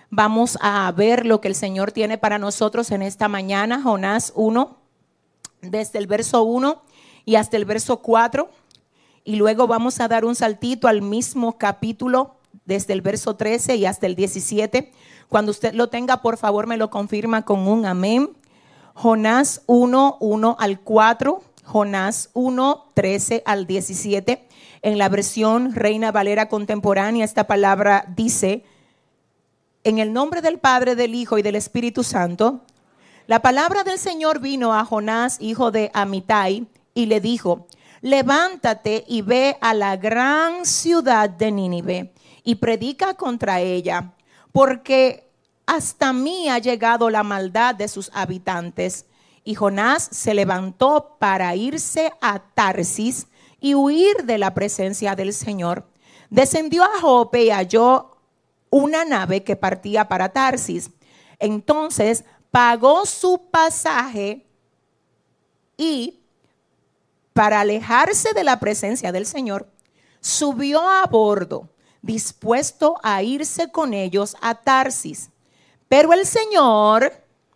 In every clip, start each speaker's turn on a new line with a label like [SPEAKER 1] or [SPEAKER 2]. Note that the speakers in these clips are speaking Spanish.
[SPEAKER 1] Vamos a ver lo que el Señor tiene para nosotros en esta mañana. Jonás 1, desde el verso 1 y hasta el verso 4. Y luego vamos a dar un saltito al mismo capítulo, desde el verso 13 y hasta el 17. Cuando usted lo tenga, por favor, me lo confirma con un amén. Jonás 1, 1 al 4. Jonás 1, 13 al 17. En la versión Reina Valera contemporánea, esta palabra dice: en el nombre del Padre, del Hijo y del Espíritu Santo, la palabra del Señor vino a Jonás, hijo de Amitai, y le dijo: levántate y ve a la gran ciudad de Nínive y predica contra ella, porque hasta mí ha llegado la maldad de sus habitantes. Y Jonás se levantó para irse a Tarsis y huir de la presencia del Señor. Descendió a Jope y halló una nave que partía para Tarsis. Entonces pagó su pasaje y, para alejarse de la presencia del Señor, subió a bordo, dispuesto a irse con ellos a Tarsis. Pero el Señor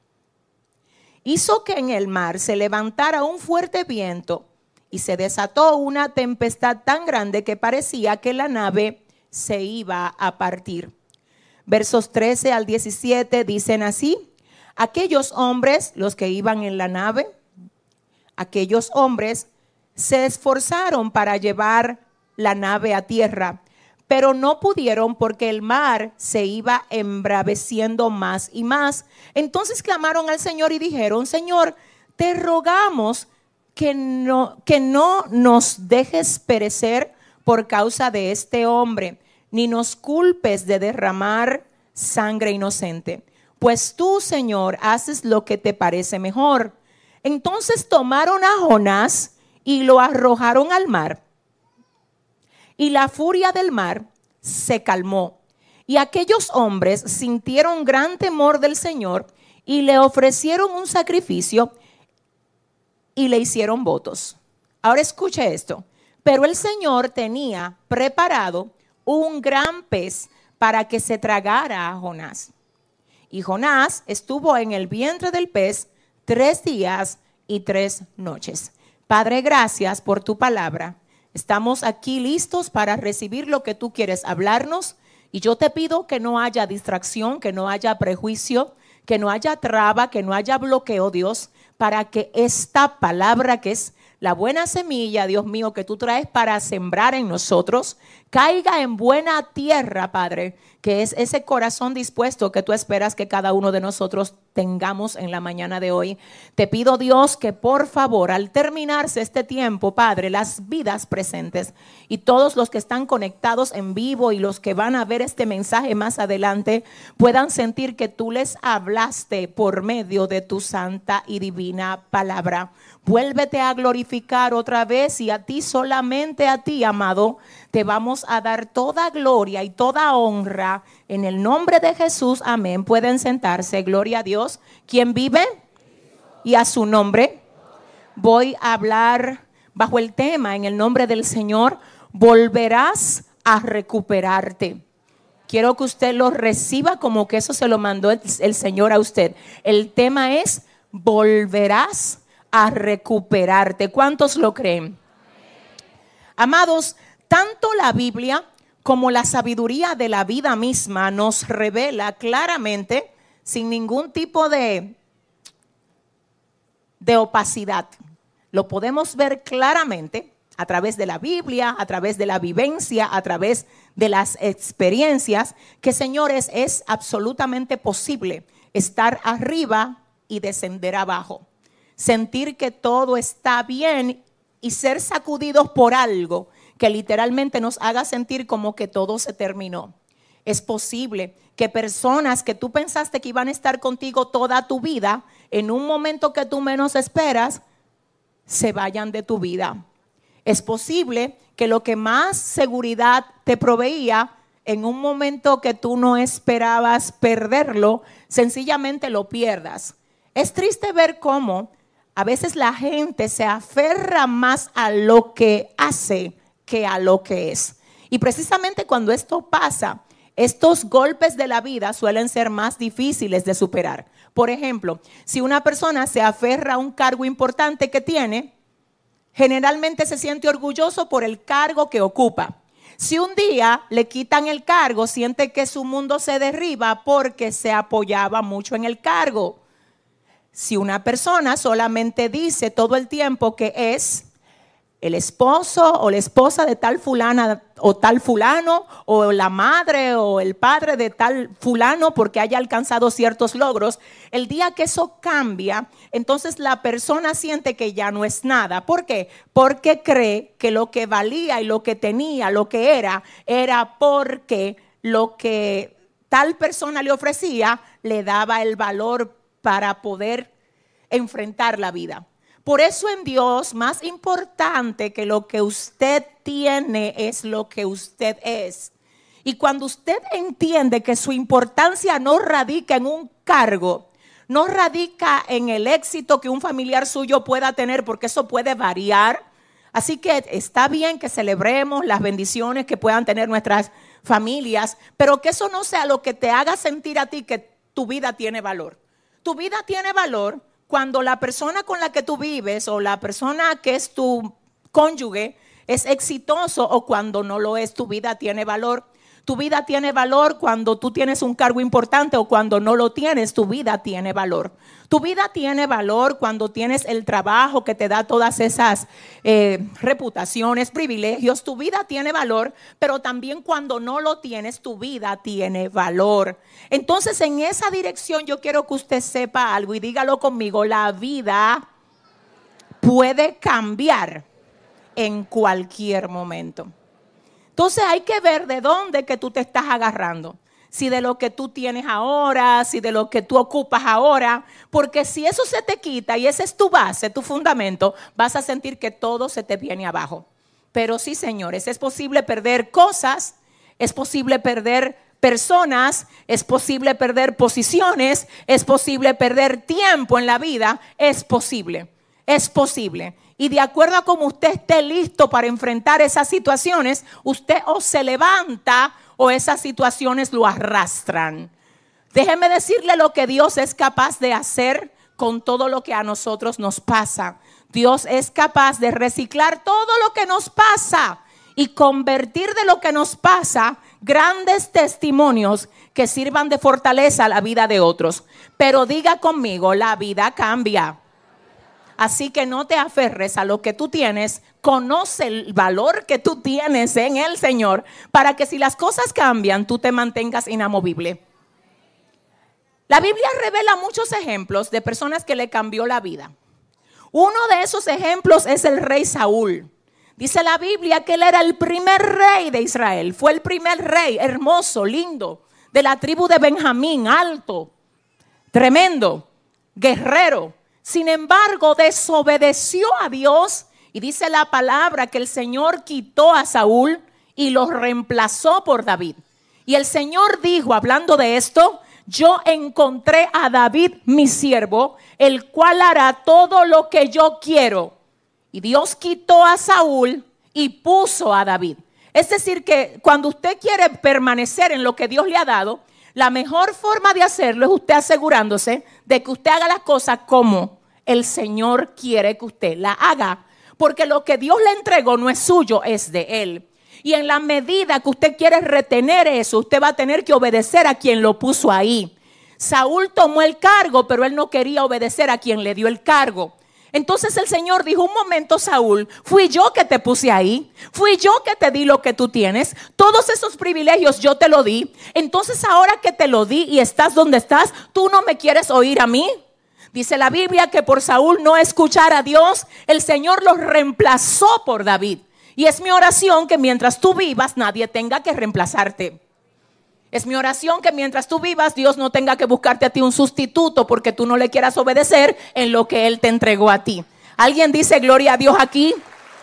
[SPEAKER 1] hizo que en el mar se levantara un fuerte viento y se desató una tempestad tan grande que parecía que la nave se iba a partir. Versos 13 al 17 dicen así: aquellos hombres, los que iban en la nave, aquellos hombres se esforzaron para llevar la nave a tierra, pero no pudieron porque el mar se iba embraveciendo más y más. Entonces clamaron al Señor y dijeron: Señor, te rogamos que no nos dejes perecer por causa de este hombre, ni nos culpes de derramar sangre inocente. Pues tú, Señor, haces lo que te parece mejor. Entonces tomaron a Jonás y lo arrojaron al mar. Y la furia del mar se calmó. Y aquellos hombres sintieron gran temor del Señor y le ofrecieron un sacrificio y le hicieron votos. Ahora escuche esto. Pero el Señor tenía preparado un gran pez para que se tragara a Jonás. Y Jonás estuvo en el vientre del pez 3 días y 3 noches. Padre, gracias por tu palabra. Estamos aquí listos para recibir lo que tú quieres hablarnos. Y yo te pido que no haya distracción, que no haya prejuicio, que no haya traba, que no haya bloqueo, Dios, para que esta palabra, que es la buena semilla, Dios mío, que tú traes para sembrar en nosotros, caiga en buena tierra, Padre, que es ese corazón dispuesto que tú esperas que cada uno de nosotros tengamos en la mañana de hoy. Te pido, Dios, que por favor, al terminarse este tiempo, Padre, las vidas presentes y todos los que están conectados en vivo y los que van a ver este mensaje más adelante, puedan sentir que tú les hablaste por medio de tu santa y divina palabra. Vuélvete a glorificar otra vez, y a ti, solamente a ti, amado, te vamos a dar toda gloria y toda honra en el nombre de Jesús. Amén. Pueden sentarse. Gloria a Dios. ¿Quién vive? Y a su nombre. Voy a hablar bajo el tema, en el nombre del Señor: volverás a recuperarte. Quiero que usted lo reciba como que eso se lo mandó el Señor a usted. El tema es: volverás a recuperarte. ¿Cuántos lo creen? Amados, tanto la Biblia como la sabiduría de la vida misma nos revela claramente, sin ningún tipo de opacidad. Lo podemos ver claramente a través de la Biblia, a través de la vivencia, a través de las experiencias, que, señores, es absolutamente posible estar arriba y descender abajo. Sentir que todo está bien y ser sacudidos por algo que literalmente nos haga sentir como que todo se terminó. Es posible que personas que tú pensaste que iban a estar contigo toda tu vida, en un momento que tú menos esperas, se vayan de tu vida. Es posible que lo que más seguridad te proveía, en un momento que tú no esperabas perderlo, sencillamente lo pierdas. Es triste ver cómo a veces la gente se aferra más a lo que hace que a lo que es. Y precisamente cuando esto pasa, estos golpes de la vida suelen ser más difíciles de superar. Por ejemplo, si una persona se aferra a un cargo importante que tiene, generalmente se siente orgulloso por el cargo que ocupa. Si un día le quitan el cargo, siente que su mundo se derriba porque se apoyaba mucho en el cargo. Si una persona solamente dice todo el tiempo que es el esposo o la esposa de tal fulana o tal fulano, o la madre o el padre de tal fulano porque haya alcanzado ciertos logros, el día que eso cambia, entonces la persona siente que ya no es nada. ¿Por qué? Porque cree que lo que valía y lo que tenía, lo que era porque lo que tal persona le ofrecía le daba el valor para poder enfrentar la vida. Por eso en Dios, más importante que lo que usted tiene es lo que usted es. Y cuando usted entiende que su importancia no radica en un cargo, no radica en el éxito que un familiar suyo pueda tener, porque eso puede variar. Así que está bien que celebremos las bendiciones que puedan tener nuestras familias, pero que eso no sea lo que te haga sentir a ti que tu vida tiene valor. Tu vida tiene valor cuando la persona con la que tú vives o la persona que es tu cónyuge es exitoso, o cuando no lo es. Tu vida tiene valor. Tu vida tiene valor cuando tú tienes un cargo importante, o cuando no lo tienes, tu vida tiene valor. Tu vida tiene valor cuando tienes el trabajo que te da todas esas reputaciones, privilegios. Tu vida tiene valor, pero también cuando no lo tienes, tu vida tiene valor. Entonces, en esa dirección yo quiero que usted sepa algo y dígalo conmigo: la vida puede cambiar en cualquier momento. Entonces hay que ver de dónde que tú te estás agarrando. Si de lo que tú tienes ahora, si de lo que tú ocupas ahora. Porque si eso se te quita y esa es tu base, tu fundamento, vas a sentir que todo se te viene abajo. Pero sí, señores, es posible perder cosas, es posible perder personas, es posible perder posiciones, es posible perder tiempo en la vida. Es posible, es posible. Y de acuerdo a cómo usted esté listo para enfrentar esas situaciones, usted o se levanta o esas situaciones lo arrastran. Déjeme decirle lo que Dios es capaz de hacer con todo lo que a nosotros nos pasa. Dios es capaz de reciclar todo lo que nos pasa y convertir de lo que nos pasa grandes testimonios que sirvan de fortaleza a la vida de otros. Pero diga conmigo: la vida cambia. Así que no te aferres a lo que tú tienes, conoce el valor que tú tienes en el Señor, para que si las cosas cambian, tú te mantengas inamovible. La Biblia revela muchos ejemplos de personas que le cambió la vida. Uno de esos ejemplos es el rey Saúl. Dice la Biblia que él era el primer rey de Israel. Fue el primer rey, hermoso, lindo, de la tribu de Benjamín, alto, tremendo, guerrero. Sin embargo, desobedeció a Dios, y dice la palabra que el Señor quitó a Saúl y lo reemplazó por David. Y el Señor dijo, hablando de esto: yo encontré a David, mi siervo, el cual hará todo lo que yo quiero. Y Dios quitó a Saúl y puso a David. Es decir, que cuando usted quiere permanecer en lo que Dios le ha dado, la mejor forma de hacerlo es usted asegurándose de que usted haga las cosas como el Señor quiere que usted la haga. Porque lo que Dios le entregó no es suyo, es de Él. Y en la medida que usted quiere retener eso, usted va a tener que obedecer a quien lo puso ahí. Saúl tomó el cargo, pero él no quería obedecer a quien le dio el cargo. Entonces el Señor dijo: un momento, Saúl, fui yo que te puse ahí, fui yo que te di lo que tú tienes, todos esos privilegios yo te lo di. Entonces ahora que te lo di y estás donde estás, ¿tú no me quieres oír a mí? Dice la Biblia que por Saúl no escuchar a Dios, el Señor lo reemplazó por David. Y es mi oración que mientras tú vivas, nadie tenga que reemplazarte. Es mi oración que mientras tú vivas, Dios no tenga que buscarte a ti un sustituto porque tú no le quieras obedecer en lo que Él te entregó a ti. ¿Alguien dice gloria a Dios aquí?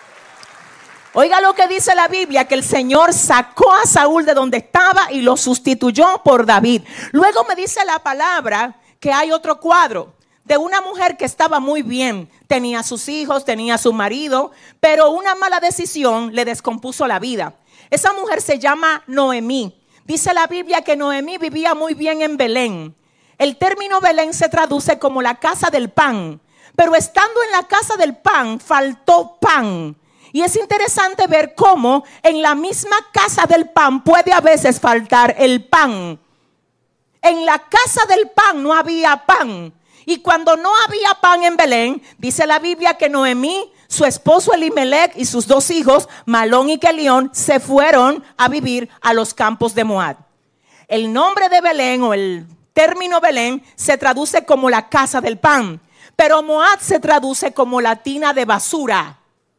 [SPEAKER 1] Oiga lo que dice la Biblia, que el Señor sacó a Saúl de donde estaba y lo sustituyó por David. Luego me dice la palabra que hay otro cuadro de una mujer que estaba muy bien. Tenía sus hijos, tenía su marido, pero una mala decisión le descompuso la vida. Esa mujer se llama Noemí. Dice la Biblia que Noemí vivía muy bien en Belén. El término Belén se traduce como la casa del pan. Pero estando en la casa del pan, faltó pan. Y es interesante ver cómo en la misma casa del pan puede a veces faltar el pan. En la casa del pan no había pan. Y cuando no había pan en Belén, dice la Biblia que Noemí, su esposo Elimelec y sus 2 hijos, Malón y Kelión, se fueron a vivir a los campos de Moab. El nombre de Belén o el término Belén se traduce como la casa del pan. Pero Moab se traduce como la tina de basura.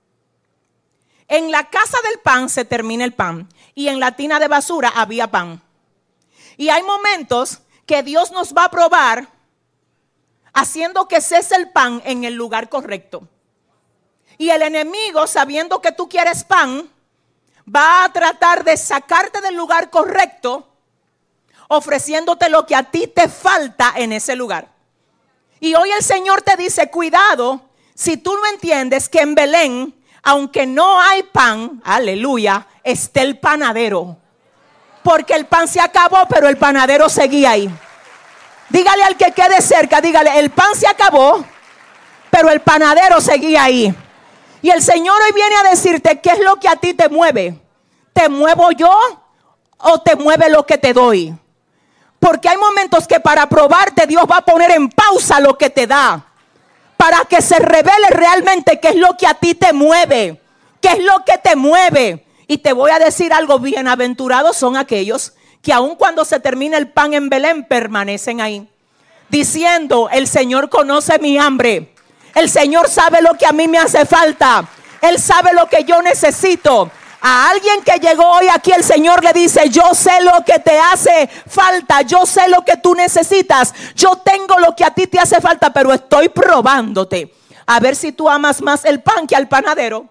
[SPEAKER 1] En la casa del pan se termina el pan y en la tina de basura había pan. Y hay momentos que Dios nos va a probar haciendo que cese el pan en el lugar correcto. Y el enemigo, sabiendo que tú quieres pan, va a tratar de sacarte del lugar correcto, ofreciéndote lo que a ti te falta en ese lugar. Y hoy el Señor te dice, cuidado, si tú no entiendes que en Belén, aunque no hay pan, aleluya, está el panadero. Porque el pan se acabó, pero el panadero seguía ahí. Dígale al que quede cerca, dígale, el pan se acabó, pero el panadero seguía ahí. Y el Señor hoy viene a decirte, ¿qué es lo que a ti te mueve? ¿Te muevo yo o te mueve lo que te doy? Porque hay momentos que para probarte Dios va a poner en pausa lo que te da, para que se revele realmente qué es lo que a ti te mueve, qué es lo que te mueve. Y te voy a decir algo, bienaventurados son aquellos que aun cuando se termina el pan en Belén permanecen ahí, diciendo, el Señor conoce mi hambre, el Señor sabe lo que a mí me hace falta, Él sabe lo que yo necesito. A alguien que llegó hoy aquí, el Señor le dice, yo sé lo que te hace falta, yo sé lo que tú necesitas, yo tengo lo que a ti te hace falta, pero estoy probándote a ver si tú amas más el pan que al panadero.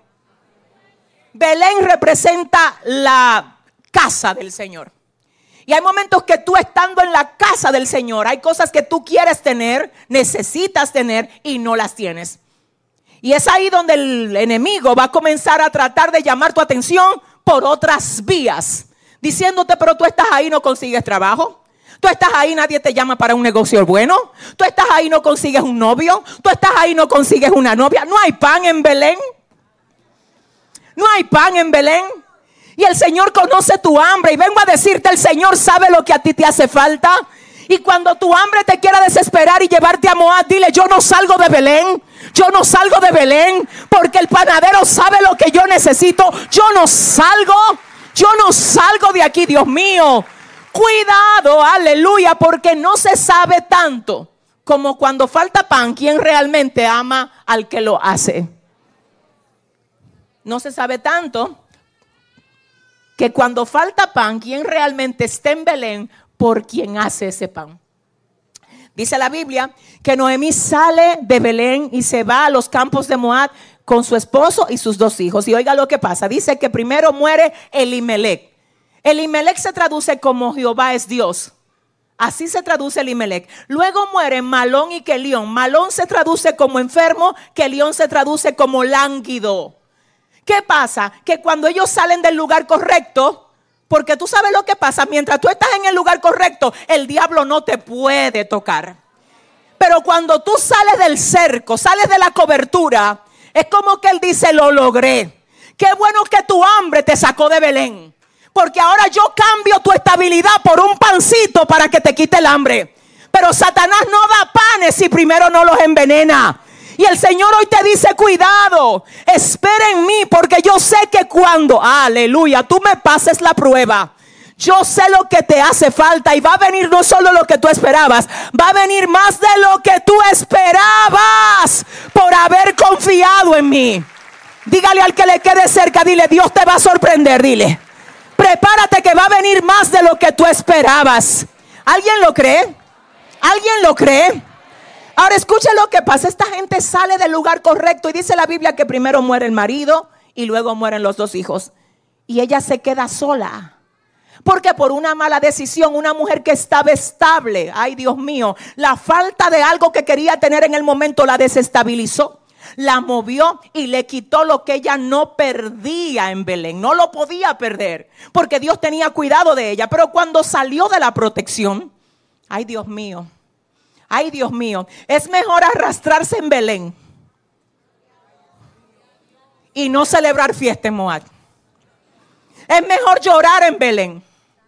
[SPEAKER 1] Belén representa la casa del Señor. Y hay momentos que tú, estando en la casa del Señor, hay cosas que tú quieres tener, necesitas tener y no las tienes. Y es ahí donde el enemigo va a comenzar a tratar de llamar tu atención por otras vías, diciéndote, pero tú estás ahí, no consigues trabajo. Tú estás ahí, nadie te llama para un negocio bueno. Tú estás ahí, no consigues un novio. Tú estás ahí, no consigues una novia. No hay pan en Belén. No hay pan en Belén. Y el Señor conoce tu hambre. Y vengo a decirte, el Señor sabe lo que a ti te hace falta. Y cuando tu hambre te quiera desesperar y llevarte a Moab, dile, yo no salgo de Belén. Yo no salgo de Belén porque el panadero sabe lo que yo necesito. Yo no salgo de aquí, Dios mío. Cuidado, aleluya, porque no se sabe tanto como cuando falta pan, quién realmente ama al que lo hace. No se sabe tanto que cuando falta pan, quién realmente está en Belén por quien hace ese pan. Dice la Biblia que Noemí sale de Belén y se va a los campos de Moab con su esposo y sus 2 hijos. Y oiga lo que pasa. Dice que primero muere Elimelec. Elimelec se traduce como Jehová es Dios. Así se traduce Elimelec. Luego mueren Malón y Kelión. Malón se traduce como enfermo, Kelión se traduce como lánguido. ¿Qué pasa? Que cuando ellos salen del lugar correcto, porque tú sabes lo que pasa, mientras tú estás en el lugar correcto, el diablo no te puede tocar. Pero cuando tú sales del cerco, sales de la cobertura, es como que él dice, lo logré. Qué bueno que tu hambre te sacó de Belén, porque ahora yo cambio tu estabilidad por un pancito para que te quite el hambre. Pero Satanás no da panes si primero no los envenena. Y el Señor hoy te dice, cuidado, espera en mí, porque yo sé que cuando, aleluya, tú me pases la prueba, yo sé lo que te hace falta y va a venir no solo lo que tú esperabas, va a venir más de lo que tú esperabas por haber confiado en mí. Dígale al que le quede cerca, dile, Dios te va a sorprender, dile, prepárate que va a venir más de lo que tú esperabas. ¿Alguien lo cree? ¿Alguien lo cree? Ahora escuche lo que pasa. Esta gente sale del lugar correcto y dice la Biblia que primero muere el marido y luego mueren los 2 hijos. Y ella se queda sola. Porque por una mala decisión, una mujer que estaba estable, ay Dios mío, la falta de algo que quería tener en el momento la desestabilizó. La movió y le quitó lo que ella no perdía en Belén. No lo podía perder porque Dios tenía cuidado de ella. Pero cuando salió de la protección, ay Dios mío, es mejor arrastrarse en Belén y no celebrar fiesta en Moab. Es mejor llorar en Belén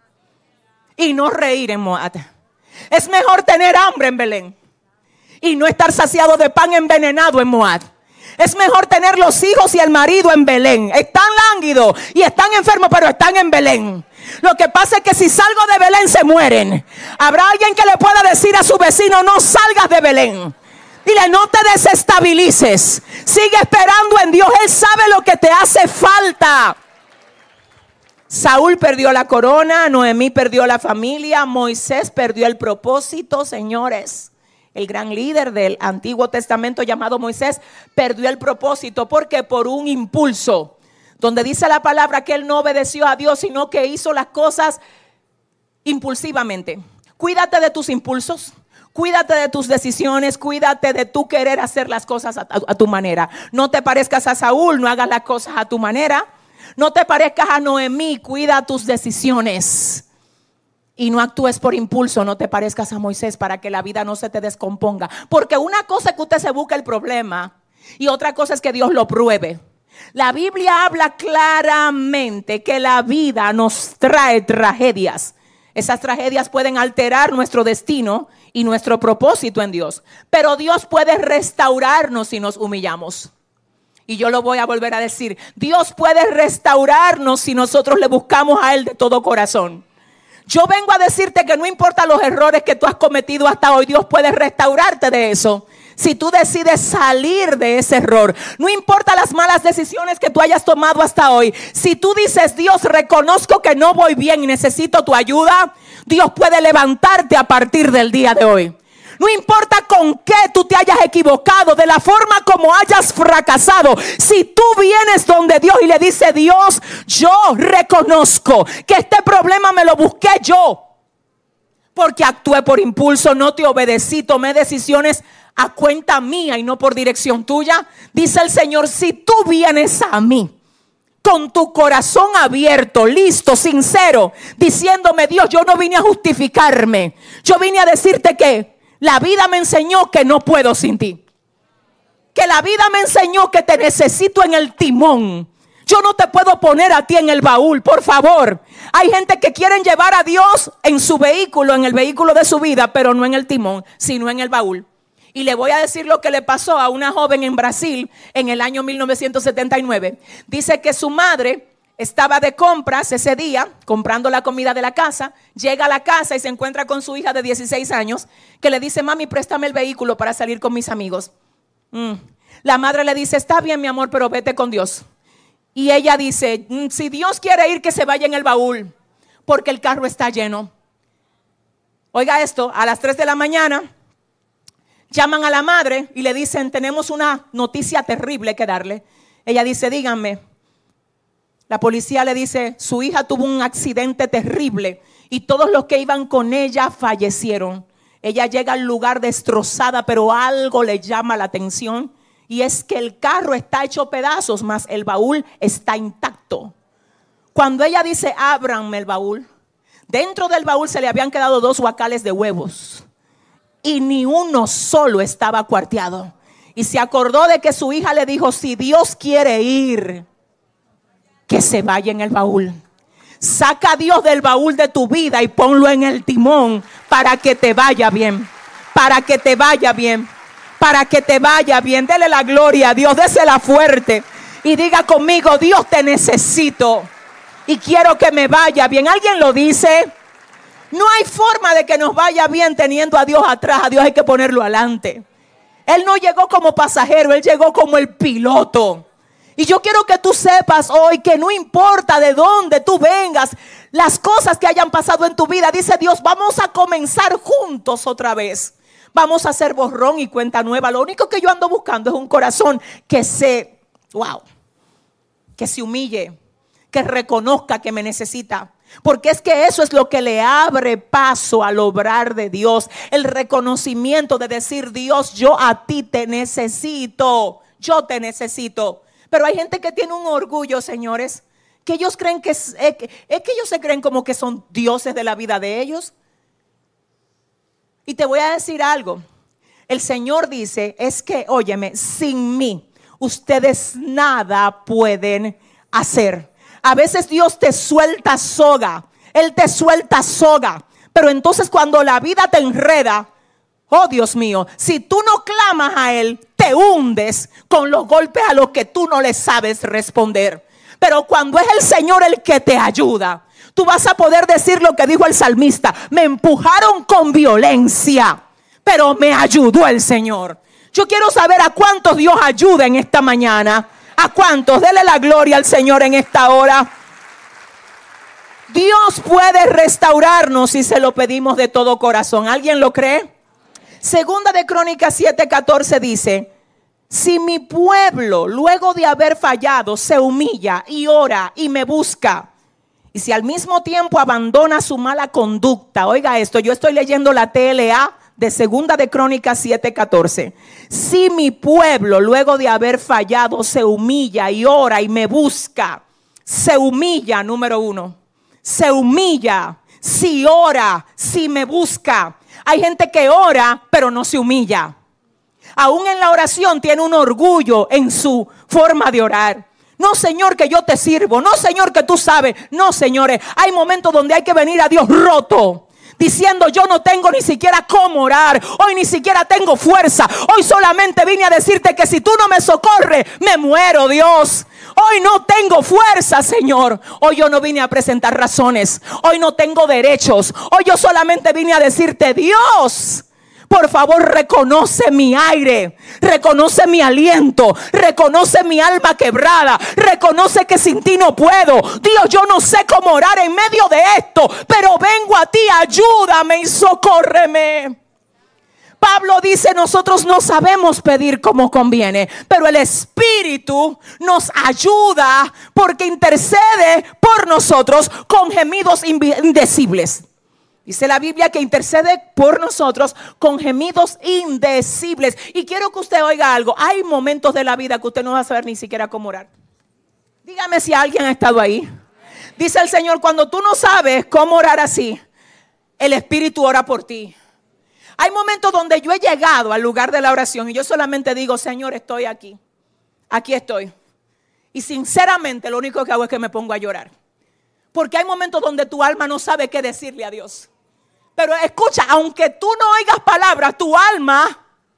[SPEAKER 1] y no reír en Moab. Es mejor tener hambre en Belén y no estar saciado de pan envenenado en Moab. Es mejor tener los hijos y el marido en Belén. Están lánguidos y están enfermos, pero están en Belén. Lo que pasa es que si salgo de Belén se mueren. Habrá alguien que le pueda decir a su vecino: no salgas de Belén. Dile: no te desestabilices. Sigue esperando en Dios. Él sabe lo que te hace falta. Saúl perdió la corona, Noemí perdió la familia, Moisés perdió el propósito, señores. El gran líder del Antiguo Testamento llamado Moisés perdió el propósito. Porque por un impulso, donde dice la palabra que él no obedeció a Dios, sino que hizo las cosas impulsivamente. Cuídate de tus impulsos, cuídate de tus decisiones, cuídate de tu querer hacer las cosas a tu manera. No te parezcas a Saúl, no hagas las cosas a tu manera. No te parezcas a Noemí, cuida tus decisiones. Y no actúes por impulso, no te parezcas a Moisés, para que la vida no se te descomponga. Porque una cosa es que usted se busque el problema y otra cosa es que Dios lo pruebe. La Biblia habla claramente que la vida nos trae tragedias. Esas tragedias pueden alterar nuestro destino y nuestro propósito en Dios. Pero Dios puede restaurarnos si nos humillamos. Y yo lo voy a volver a decir: Dios puede restaurarnos si nosotros le buscamos a Él de todo corazón. Yo vengo a decirte que no importa los errores que tú has cometido hasta hoy, Dios puede restaurarte de eso. Si tú decides salir de ese error, no importa las malas decisiones que tú hayas tomado hasta hoy. Si tú dices: Dios, reconozco que no voy bien y necesito tu ayuda, Dios puede levantarte a partir del día de hoy. No importa con qué tú te hayas equivocado, de la forma como hayas fracasado. Si tú vienes donde Dios y le dices: Dios, yo reconozco que este problema me lo busqué yo, porque actué por impulso, no te obedecí, tomé decisiones a cuenta mía y no por dirección tuya. Dice el Señor: si tú vienes a mí con tu corazón abierto, listo, sincero, diciéndome: Dios, yo no vine a justificarme, yo vine a decirte que la vida me enseñó que no puedo sin ti, que la vida me enseñó que te necesito en el timón. Yo no te puedo poner a ti en el baúl, por favor. Hay gente que quieren llevar a Dios en su vehículo, en el vehículo de su vida, pero no en el timón, sino en el baúl. Y le voy a decir lo que le pasó a una joven en Brasil en el año 1979. Dice que su madre estaba de compras ese día, comprando la comida de la casa. Llega a la casa y se encuentra con su hija de 16 años, que le dice: mami, préstame el vehículo para salir con mis amigos. La madre le dice: está bien, mi amor, pero vete con Dios. Y ella dice: si Dios quiere ir, que se vaya en el baúl, porque el carro está lleno. Oiga esto: a las 3 de la mañana llaman a la madre y le dicen: tenemos una noticia terrible que darle. Ella dice: díganme. La policía le dice: su hija tuvo un accidente terrible y todos los que iban con ella fallecieron. Ella llega al lugar destrozada, pero algo le llama la atención, y es que el carro está hecho pedazos, mas el baúl está intacto. Cuando ella dice: ábranme el baúl, dentro del baúl se le habían quedado 2 guacales de huevos y ni uno solo estaba cuarteado. Y se acordó de que su hija le dijo: si Dios quiere ir, que se vaya en el baúl. Saca a Dios del baúl de tu vida y ponlo en el timón para que te vaya bien. Para que te vaya bien. Para que te vaya bien. Dele la gloria a Dios, désela fuerte y diga conmigo: Dios, te necesito y quiero que me vaya bien. ¿Alguien lo dice? No hay forma de que nos vaya bien teniendo a Dios atrás. A Dios hay que ponerlo adelante. Él no llegó como pasajero, Él llegó como el piloto. Y yo quiero que tú sepas hoy que no importa de dónde tú vengas, las cosas que hayan pasado en tu vida, dice Dios: vamos a comenzar juntos otra vez. Vamos a hacer borrón y cuenta nueva. Lo único que yo ando buscando es un corazón que se humille, que reconozca que me necesita. Porque es que eso es lo que le abre paso al obrar de Dios. El reconocimiento de decir: Dios, yo a ti te necesito. yo te necesito. Pero hay gente que tiene un orgullo, señores, que ellos creen que es que ellos se creen como que son dioses de la vida de ellos. Y te voy a decir algo. El Señor dice, es que, óyeme, sin mí ustedes nada pueden hacer. A veces Dios te suelta soga, Él te suelta soga, pero entonces cuando la vida te enreda, oh Dios mío, si tú no clamas a Él, te hundes con los golpes a los que tú no le sabes responder. Pero cuando es el Señor el que te ayuda, tú vas a poder decir lo que dijo el salmista: me empujaron con violencia, pero me ayudó el Señor. Yo quiero saber a cuántos Dios ayuda en esta mañana. A cuántos, dele la gloria al Señor en esta hora. Dios puede restaurarnos si se lo pedimos de todo corazón. ¿Alguien lo cree? Segunda de Crónicas 7:14 dice: si mi pueblo luego de haber fallado se humilla y ora y me busca, y si al mismo tiempo abandona su mala conducta. Oiga esto, yo estoy leyendo la TLA de Segunda de Crónicas 7:14. Si mi pueblo luego de haber fallado se humilla y ora y me busca. Se humilla, número 1. Se humilla, si ora, si me busca. Hay gente que ora pero no se humilla. Aún en la oración tiene un orgullo en su forma de orar. No, Señor, que yo te sirvo. No, Señor, que tú sabes. No, señores, hay momentos donde hay que venir a Dios roto, diciendo: yo no tengo ni siquiera cómo orar. Hoy ni siquiera tengo fuerza. Hoy solamente vine a decirte que si tú no me socorres, me muero, Dios. Hoy no tengo fuerza, Señor. Hoy yo no vine a presentar razones. Hoy no tengo derechos. Hoy yo solamente vine a decirte: Dios, por favor, reconoce mi aire, reconoce mi aliento, reconoce mi alma quebrada, reconoce que sin ti no puedo. Dios, yo no sé cómo orar en medio de esto, pero vengo a ti, ayúdame y socórreme. Pablo dice: nosotros no sabemos pedir como conviene, pero el Espíritu nos ayuda porque intercede por nosotros con gemidos indecibles. Dice la Biblia que intercede por nosotros con gemidos indecibles. Y quiero que usted oiga algo. Hay momentos de la vida que usted no va a saber ni siquiera cómo orar. Dígame si alguien ha estado ahí. Dice el Señor: cuando tú no sabes cómo orar así, el Espíritu ora por ti. Hay momentos donde yo he llegado al lugar de la oración y yo solamente digo: Señor, estoy aquí. Aquí estoy. Y sinceramente lo único que hago es que me pongo a llorar. Porque hay momentos donde tu alma no sabe qué decirle a Dios. Pero escucha, aunque tú no oigas palabras, tu alma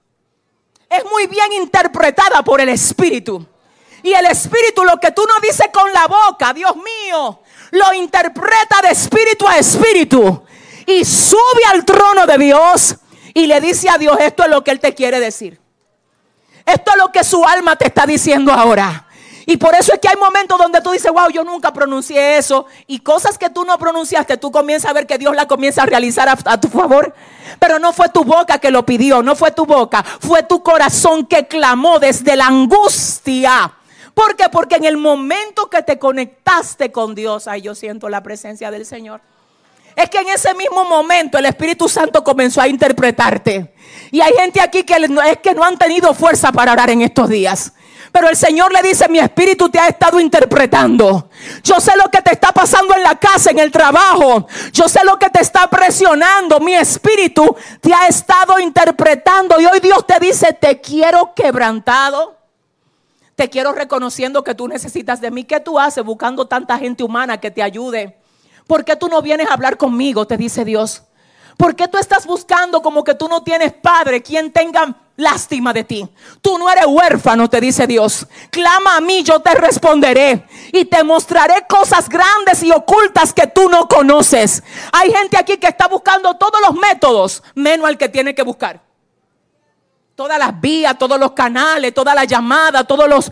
[SPEAKER 1] es muy bien interpretada por el Espíritu. Y el Espíritu, lo que tú no dices con la boca, Dios mío, lo interpreta de espíritu a espíritu. Y sube al trono de Dios y le dice a Dios: esto es lo que Él te quiere decir. Esto es lo que su alma te está diciendo ahora. Y por eso es que hay momentos donde tú dices: wow, yo nunca pronuncié eso. Y cosas que tú no pronunciaste, tú comienzas a ver que Dios la comienza a realizar a tu favor. Pero no fue tu boca que lo pidió, no fue tu boca, fue tu corazón que clamó desde la angustia. ¿Por qué? Porque en el momento que te conectaste con Dios, ay, yo siento la presencia del Señor. Es que en ese mismo momento el Espíritu Santo comenzó a interpretarte. Y hay gente aquí que es que no han tenido fuerza para orar en estos días. Pero el Señor le dice: mi espíritu te ha estado interpretando. Yo sé lo que te está pasando en la casa, en el trabajo. Yo sé lo que te está presionando. Mi espíritu te ha estado interpretando. Y hoy Dios te dice: te quiero quebrantado. Te quiero reconociendo que tú necesitas de mí. ¿Qué tú haces buscando tanta gente humana que te ayude? ¿Por qué tú no vienes a hablar conmigo? Te dice Dios. ¿Por qué tú estás buscando como que tú no tienes padre quien tenga lástima de ti? Tú no eres huérfano, te dice Dios. Clama a mí, yo te responderé y te mostraré cosas grandes y ocultas que tú no conoces. Hay gente aquí que está buscando todos los métodos, menos el que tiene que buscar. Todas las vías, todos los canales, todas las llamadas, todas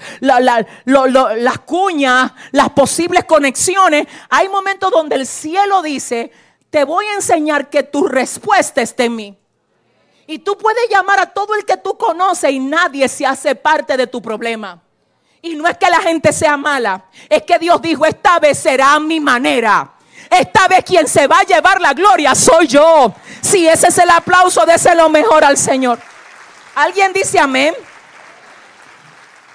[SPEAKER 1] las cuñas, las posibles conexiones. Hay momentos donde el cielo dice: te voy a enseñar que tu respuesta está en mí. Y tú puedes llamar a todo el que tú conoces y nadie se hace parte de tu problema. Y no es que la gente sea mala, es que Dios dijo: esta vez será a mi manera. Esta vez quien se va a llevar la gloria soy yo. Si ese es el aplauso, déselo mejor al Señor. ¿Alguien dice amén?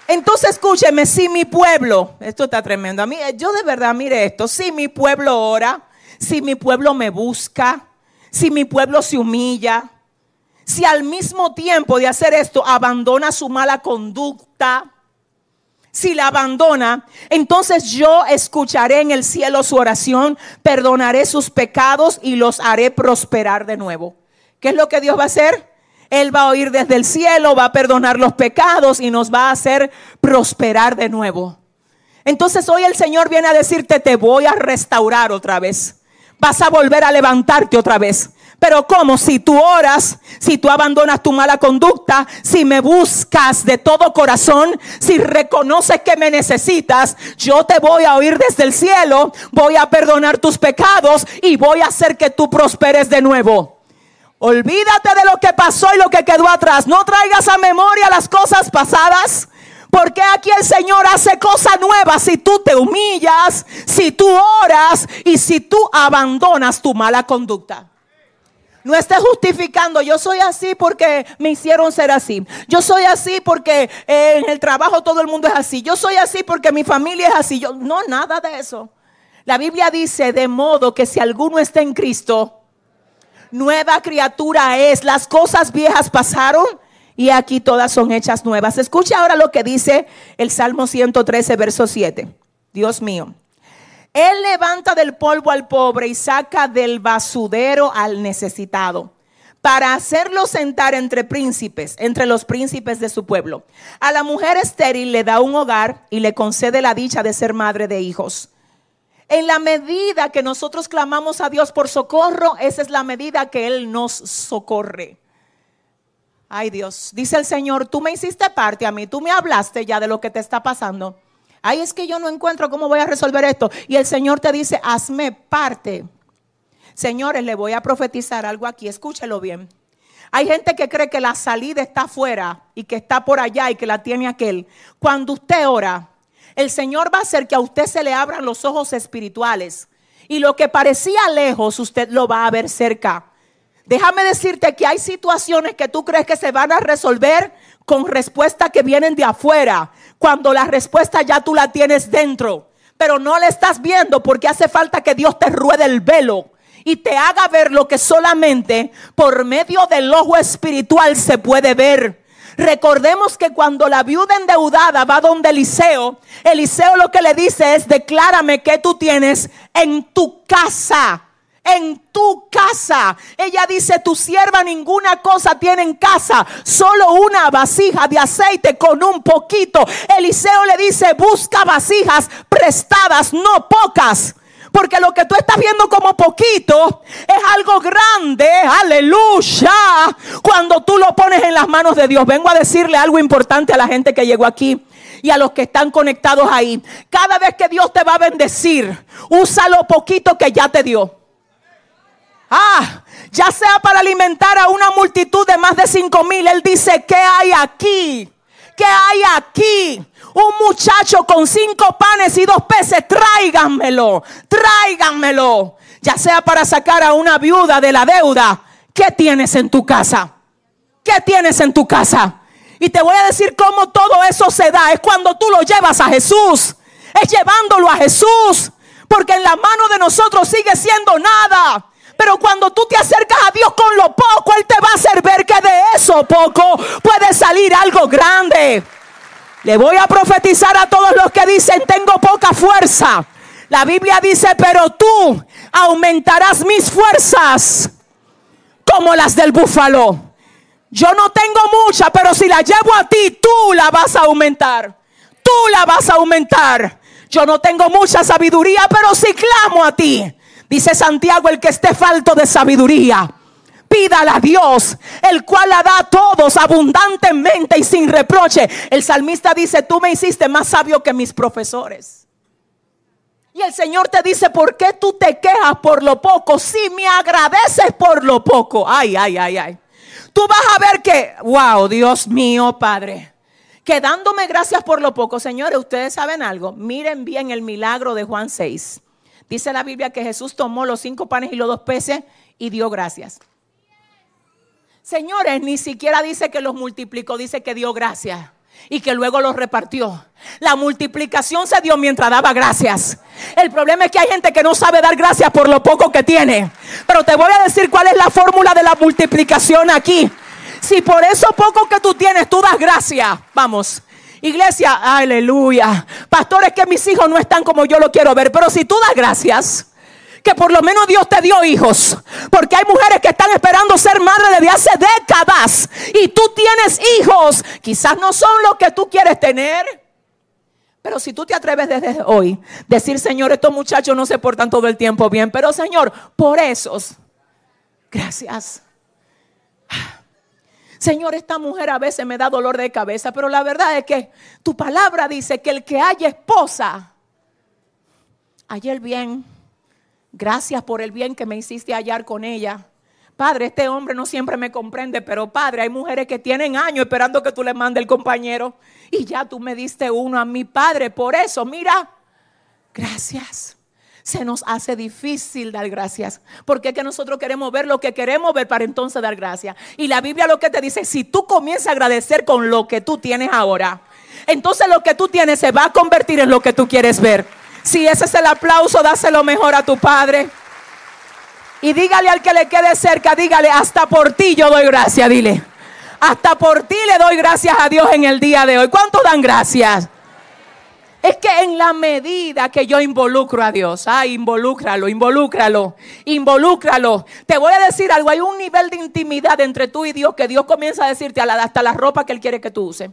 [SPEAKER 1] Entonces escúcheme, si mi pueblo, esto está tremendo, a mí, yo de verdad, mire esto, si mi pueblo ora, si mi pueblo me busca, si mi pueblo se humilla, si al mismo tiempo de hacer esto abandona su mala conducta, si la abandona, entonces yo escucharé en el cielo su oración, perdonaré sus pecados y los haré prosperar de nuevo. ¿Qué es lo que Dios va a hacer? Él va a oír desde el cielo, va a perdonar los pecados y nos va a hacer prosperar de nuevo. Entonces hoy el Señor viene a decirte, te voy a restaurar otra vez. Vas a volver a levantarte otra vez. Pero ¿cómo? Si tú oras, si tú abandonas tu mala conducta, si me buscas de todo corazón, si reconoces que me necesitas, yo te voy a oír desde el cielo, voy a perdonar tus pecados y voy a hacer que tú prosperes de nuevo. Olvídate de lo que pasó y lo que quedó atrás. No traigas a memoria las cosas pasadas, porque aquí el Señor hace cosas nuevas si tú te humillas, si tú oras y si tú abandonas tu mala conducta. No estés justificando, yo soy así porque me hicieron ser así. Yo soy así porque en el trabajo todo el mundo es así. Yo soy así porque mi familia es así. No, nada de eso. La Biblia dice, de modo que si alguno está en Cristo, nueva criatura es. Las cosas viejas pasaron y aquí todas son hechas nuevas. Escucha ahora lo que dice el Salmo 113, verso 7. Dios mío. Él levanta del polvo al pobre y saca del basurero al necesitado, para hacerlo sentar entre príncipes, entre los príncipes de su pueblo. A la mujer estéril le da un hogar y le concede la dicha de ser madre de hijos. En la medida que nosotros clamamos a Dios por socorro, esa es la medida que Él nos socorre. Ay Dios, dice el Señor, tú me hiciste parte a mí, tú me hablaste ya de lo que te está pasando. Ay, es que yo no encuentro cómo voy a resolver esto. Y el Señor te dice, hazme parte. Señores, le voy a profetizar algo aquí, escúchelo bien. Hay gente que cree que la salida está afuera y que está por allá y que la tiene aquel. Cuando usted ora, el Señor va a hacer que a usted se le abran los ojos espirituales. Y lo que parecía lejos, usted lo va a ver cerca. Déjame decirte que hay situaciones que tú crees que se van a resolver con respuestas que vienen de afuera, cuando la respuesta ya tú la tienes dentro, pero no la estás viendo porque hace falta que Dios te ruede el velo y te haga ver lo que solamente por medio del ojo espiritual se puede ver. Recordemos que cuando la viuda endeudada va donde Eliseo lo que le dice es, declárame qué tú tienes en tu casa. En tu casa. Ella dice, tu sierva ninguna cosa tiene en casa, solo una vasija de aceite con un poquito. Eliseo le dice, busca vasijas prestadas, no pocas, porque lo que tú estás viendo como poquito es algo grande, aleluya, cuando tú lo pones en las manos de Dios. Vengo a decirle algo importante a la gente que llegó aquí y a los que están conectados ahí. Cada vez que Dios te va a bendecir, usa lo poquito que ya te dio. Ya sea para alimentar a una multitud de más de 5,000. Él dice, ¿qué hay aquí? ¿Qué hay aquí? Un muchacho con 5 panes y 2 peces, tráiganmelo. Ya sea para sacar a una viuda de la deuda. ¿Qué tienes en tu casa? ¿Qué tienes en tu casa? Y te voy a decir cómo todo eso se da. Es cuando tú lo llevas a Jesús. Es llevándolo a Jesús. Porque en la mano de nosotros sigue siendo nada. Pero cuando tú te acercas a Dios con lo poco, Él te va a hacer ver que de eso poco puede salir algo grande. Le voy a profetizar a todos los que dicen, tengo poca fuerza. La Biblia dice, pero tú aumentarás mis fuerzas como las del búfalo. Yo no tengo mucha, pero si la llevo a ti, tú la vas a aumentar. Tú la vas a aumentar. Yo no tengo mucha sabiduría, pero si clamo a ti. Dice Santiago, el que esté falto de sabiduría, pídala a Dios, el cual la da a todos abundantemente y sin reproche. El salmista dice, tú me hiciste más sabio que mis profesores. Y el Señor te dice, ¿por qué tú te quejas por lo poco si me agradeces por lo poco? Ay. Tú vas a ver que, wow, Dios mío, Padre, que dándome gracias por lo poco. Señores, ustedes saben algo, miren bien el milagro de Juan 6. Dice la Biblia que Jesús tomó los 5 panes y los 2 peces y dio gracias. Señores, ni siquiera dice que los multiplicó, dice que dio gracias. y que luego los repartió. La multiplicación se dio mientras daba gracias. El problema es que hay gente que no sabe dar gracias por lo poco que tiene. Pero te voy a decir cuál es la fórmula de la multiplicación aquí. Si por eso poco que tú tienes tú das gracias, vamos, iglesia, aleluya. Pastor, es que mis hijos no están como yo lo quiero ver. Pero si tú das gracias que por lo menos Dios te dio hijos, porque hay mujeres que están esperando ser madre desde hace décadas, y tú tienes hijos, quizás no son lo que tú quieres tener, pero si tú te atreves desde hoy decir: Señor, estos muchachos no se portan todo el tiempo bien, pero Señor, por esos, gracias. Señor, esta mujer a veces me da dolor de cabeza, pero la verdad es que tu palabra dice que el que haya esposa, haya el bien. Gracias por el bien que me hiciste hallar con ella. Padre, este hombre no siempre me comprende, pero Padre, hay mujeres que tienen años esperando que tú le mandes el compañero, y ya tú me diste uno a mi Padre. Por eso, mira, gracias. Se nos hace difícil dar gracias, porque es que nosotros queremos ver lo que queremos ver para entonces dar gracias. Y la Biblia lo que te dice: si tú comienzas a agradecer con lo que tú tienes ahora, entonces lo que tú tienes se va a convertir en lo que tú quieres ver. Si ese es el aplauso, dáselo mejor a tu Padre. Y dígale al que le quede cerca, dígale: hasta por ti yo doy gracias. Dile: hasta por ti le doy gracias a Dios en el día de hoy. ¿Cuántos dan gracias? Es que en la medida que yo involucro a Dios, involúcralo. Te voy a decir algo: hay un nivel de intimidad entre tú y Dios que Dios comienza a decirte hasta la ropa que Él quiere que tú uses.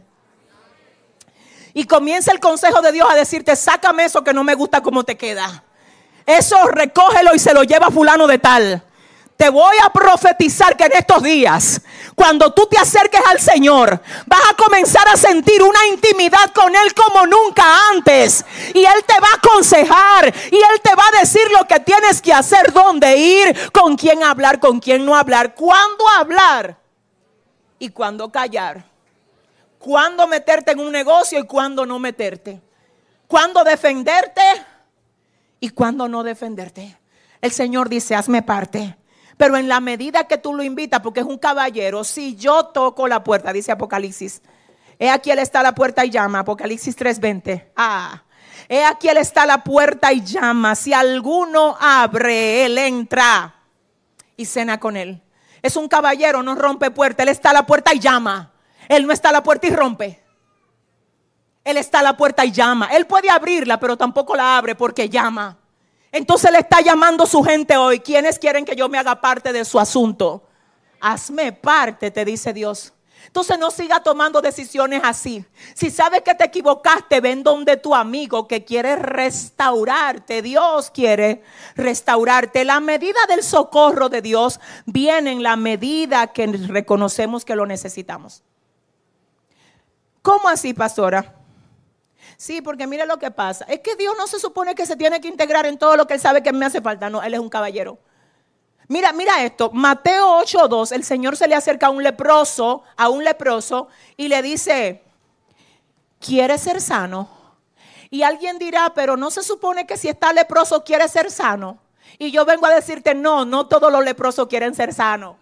[SPEAKER 1] Y comienza el consejo de Dios a decirte: sácame eso que no me gusta cómo te queda. Eso recógelo y se lo lleva fulano de tal. Te voy a profetizar que en estos días, cuando tú te acerques al Señor, vas a comenzar a sentir una intimidad con Él como nunca antes. Y Él te va a aconsejar, y Él te va a decir lo que tienes que hacer, dónde ir, con quién hablar, con quién no hablar, cuándo hablar y cuándo callar, cuándo meterte en un negocio y cuándo no meterte, cuándo defenderte y cuándo no defenderte. El Señor dice: hazme parte. Pero en la medida que tú lo invitas, porque es un caballero. Si yo toco la puerta, dice Apocalipsis, he aquí Él está a la puerta y llama. Apocalipsis 3:20. He aquí Él está a la puerta y llama. Si alguno abre, Él entra y cena con Él. Es un caballero, no rompe puerta. Él está a la puerta y llama. Él no está a la puerta y rompe. Él está a la puerta y llama. Él puede abrirla, pero tampoco la abre porque llama. Entonces le está llamando su gente hoy. ¿Quiénes quieren que yo me haga parte de su asunto? Hazme parte, te dice Dios. Entonces no siga tomando decisiones así. Si sabes que te equivocaste, ven donde tu amigo que quiere restaurarte. Dios quiere restaurarte. La medida del socorro de Dios viene en la medida que reconocemos que lo necesitamos. ¿Cómo así, pastora? Sí, porque mire lo que pasa. Es que Dios no se supone que se tiene que integrar en todo lo que Él sabe que me hace falta. No, Él es un caballero. Mira esto. Mateo 8:2. El Señor se le acerca a un leproso y le dice: ¿quieres ser sano? Y alguien dirá: pero no se supone que si está leproso quiere ser sano. Y yo vengo a decirte: no todos los leprosos quieren ser sanos.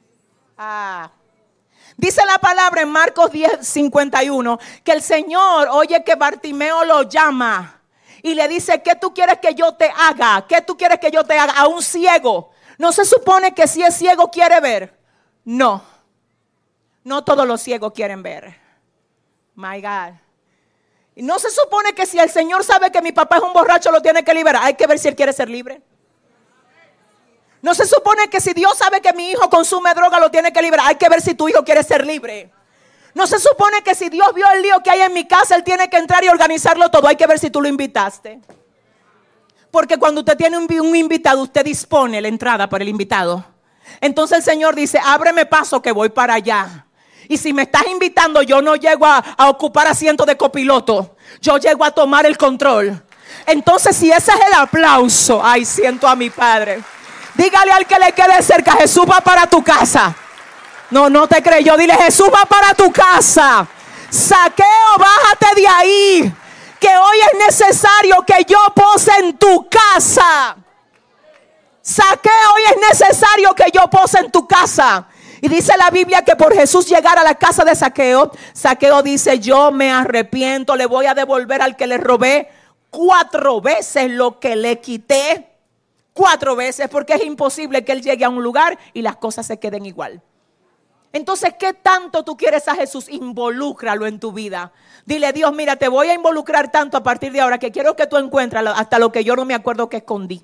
[SPEAKER 1] Dice la palabra en Marcos 10:51 que el Señor oye que Bartimeo lo llama y le dice: ¿qué tú quieres que yo te haga? ¿Qué tú quieres que yo te haga? A un ciego. ¿No se supone que si es ciego quiere ver? No todos los ciegos quieren ver. My God. Y no se supone que si el Señor sabe que mi papá es un borracho lo tiene que liberar. Hay que ver si él quiere ser libre. No se supone que si Dios sabe que mi hijo consume droga lo tiene que liberar. Hay que ver si tu hijo quiere ser libre. No se supone que si Dios vio el lío que hay en mi casa, Él tiene que entrar y organizarlo todo. Hay que ver si tú lo invitaste. Porque cuando usted tiene un invitado, usted dispone la entrada para el invitado. Entonces el Señor dice: ábreme paso que voy para allá. Y si me estás invitando, yo no llego a ocupar asiento de copiloto. Yo llego a tomar el control. Entonces si ese es el aplauso, siento a mi Padre. Dígale al que le quede cerca: Jesús va para tu casa. No te creyó. Dile: Jesús va para tu casa. Zaqueo, bájate de ahí, que hoy es necesario que yo pose en tu casa. Zaqueo, hoy es necesario que yo pose en tu casa. Y dice la Biblia que por Jesús llegar a la casa de Zaqueo, Zaqueo dice: yo me arrepiento, le voy a devolver al que le robé 4 veces lo que le quité. 4 veces, porque es imposible que él llegue a un lugar y las cosas se queden igual. Entonces, ¿qué tanto tú quieres a Jesús? Involúcralo en tu vida. Dile: Dios, mira, te voy a involucrar tanto a partir de ahora que quiero que tú encuentres hasta lo que yo no me acuerdo que escondí.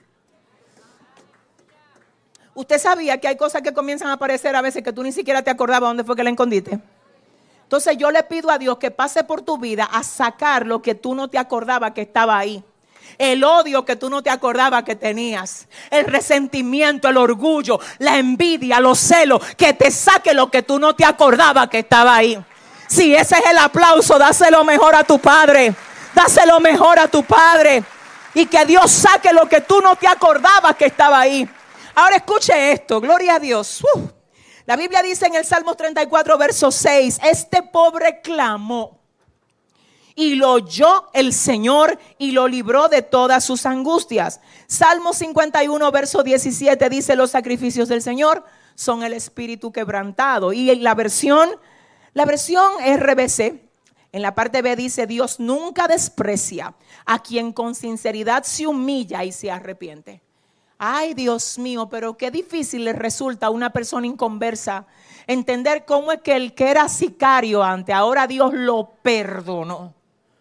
[SPEAKER 1] ¿Usted sabía que hay cosas que comienzan a aparecer a veces que tú ni siquiera te acordabas dónde fue que la escondiste? Entonces yo le pido a Dios que pase por tu vida a sacar lo que tú no te acordabas que estaba ahí. El odio que tú no te acordabas que tenías, el resentimiento, el orgullo, la envidia, los celos, que te saque lo que tú no te acordabas que estaba ahí. Si ese es el aplauso, dáselo mejor a tu Padre. Dáselo mejor a tu Padre. Y que Dios saque lo que tú no te acordabas que estaba ahí. Ahora escuche esto, gloria a Dios. La Biblia dice en el Salmo 34, verso 6: este pobre clamó y lo oyó el Señor y lo libró de todas sus angustias. Salmo 51, verso 17 dice: los sacrificios del Señor son el espíritu quebrantado. Y en la versión RBC, en la parte B dice: Dios nunca desprecia a quien con sinceridad se humilla y se arrepiente. Ay, Dios mío, pero qué difícil le resulta a una persona inconversa entender cómo es que el que era sicario antes, ahora Dios lo perdonó.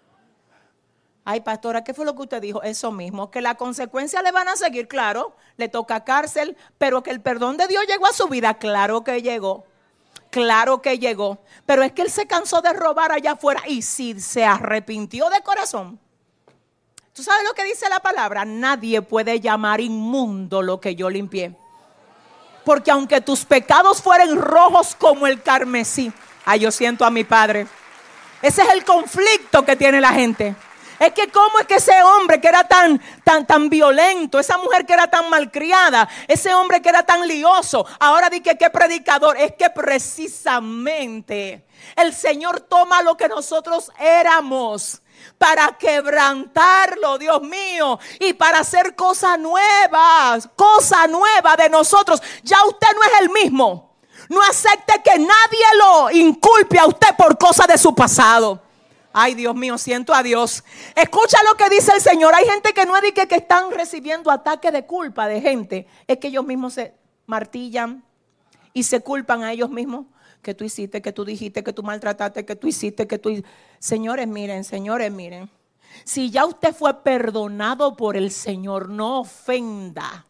[SPEAKER 1] Ay, pastora, ¿qué fue lo que usted dijo? Eso mismo, que las consecuencias le van a seguir, claro, le toca cárcel, pero que el perdón de Dios llegó a su vida, claro que llegó. Claro que llegó, pero es que él se cansó de robar allá afuera y si se arrepintió de corazón. ¿Tú sabes lo que dice la palabra? Nadie puede llamar inmundo lo que yo limpié. Porque aunque tus pecados fueren rojos como el carmesí, yo siento a mi Padre. Ese es el conflicto que tiene la gente. Es que cómo es que ese hombre que era tan violento, esa mujer que era tan malcriada, ese hombre que era tan lioso, ahora di que qué predicador. Es que precisamente el Señor toma lo que nosotros éramos para quebrantarlo, Dios mío, y para hacer cosa nueva de nosotros. Ya usted no es el mismo. No acepte que nadie lo inculpe a usted por cosas de su pasado. Ay, Dios mío, siento a Dios. Escucha lo que dice el Señor. Hay gente que no es de que están recibiendo ataques de culpa de gente. Es que ellos mismos se martillan y se culpan a ellos mismos. Que tú hiciste, que tú dijiste, que tú maltrataste, que tú hiciste, que tú... Señores, miren. Si ya usted fue perdonado por el Señor, no ofenda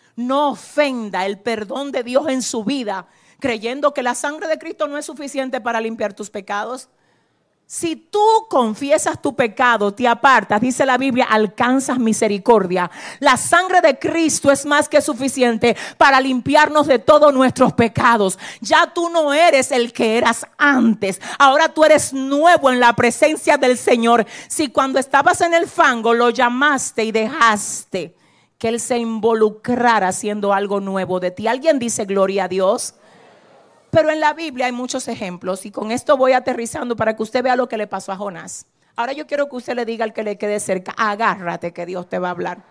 [SPEAKER 1] el perdón de Dios en su vida, creyendo que la sangre de Cristo no es suficiente para limpiar tus pecados. Si tú confiesas tu pecado, te apartas, dice la Biblia, alcanzas misericordia. La sangre de Cristo es más que suficiente para limpiarnos de todos nuestros pecados. Ya tú no eres el que eras antes. Ahora tú eres nuevo en la presencia del Señor. Si cuando estabas en el fango lo llamaste y dejaste que Él se involucrara haciendo algo nuevo de ti. ¿Alguien dice gloria a Dios? Pero en la Biblia hay muchos ejemplos y con esto voy aterrizando para que usted vea lo que le pasó a Jonás. Ahora yo quiero que usted le diga al que le quede cerca: agárrate que Dios te va a hablar.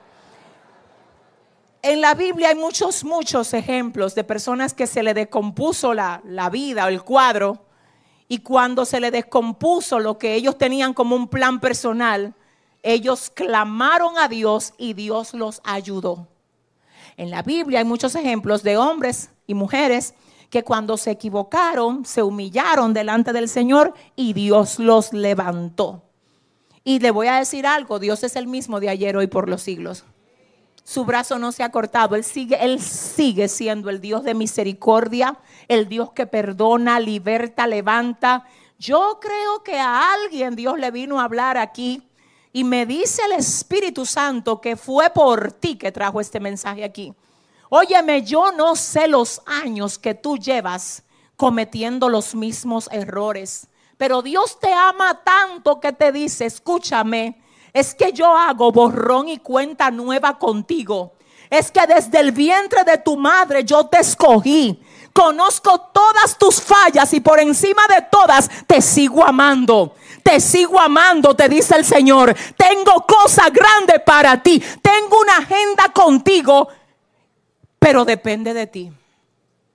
[SPEAKER 1] En la Biblia hay muchos ejemplos de personas que se le descompuso la vida o el cuadro, y cuando se le descompuso lo que ellos tenían como un plan personal, ellos clamaron a Dios y Dios los ayudó. En la Biblia hay muchos ejemplos de hombres y mujeres que cuando se equivocaron, se humillaron delante del Señor y Dios los levantó. Y le voy a decir algo: Dios es el mismo de ayer, hoy, por los siglos. Su brazo no se ha cortado. Él sigue siendo el Dios de misericordia, el Dios que perdona, liberta, levanta. Yo creo que a alguien Dios le vino a hablar aquí y me dice el Espíritu Santo que fue por ti que trajo este mensaje aquí. Óyeme, yo no sé los años que tú llevas cometiendo los mismos errores, pero Dios te ama tanto que te dice: escúchame, es que yo hago borrón y cuenta nueva contigo. Es que desde el vientre de tu madre yo te escogí. Conozco todas tus fallas y por encima de todas te sigo amando. Te sigo amando, te dice el Señor. Tengo cosas grandes para ti. Tengo una agenda contigo. Pero depende de ti.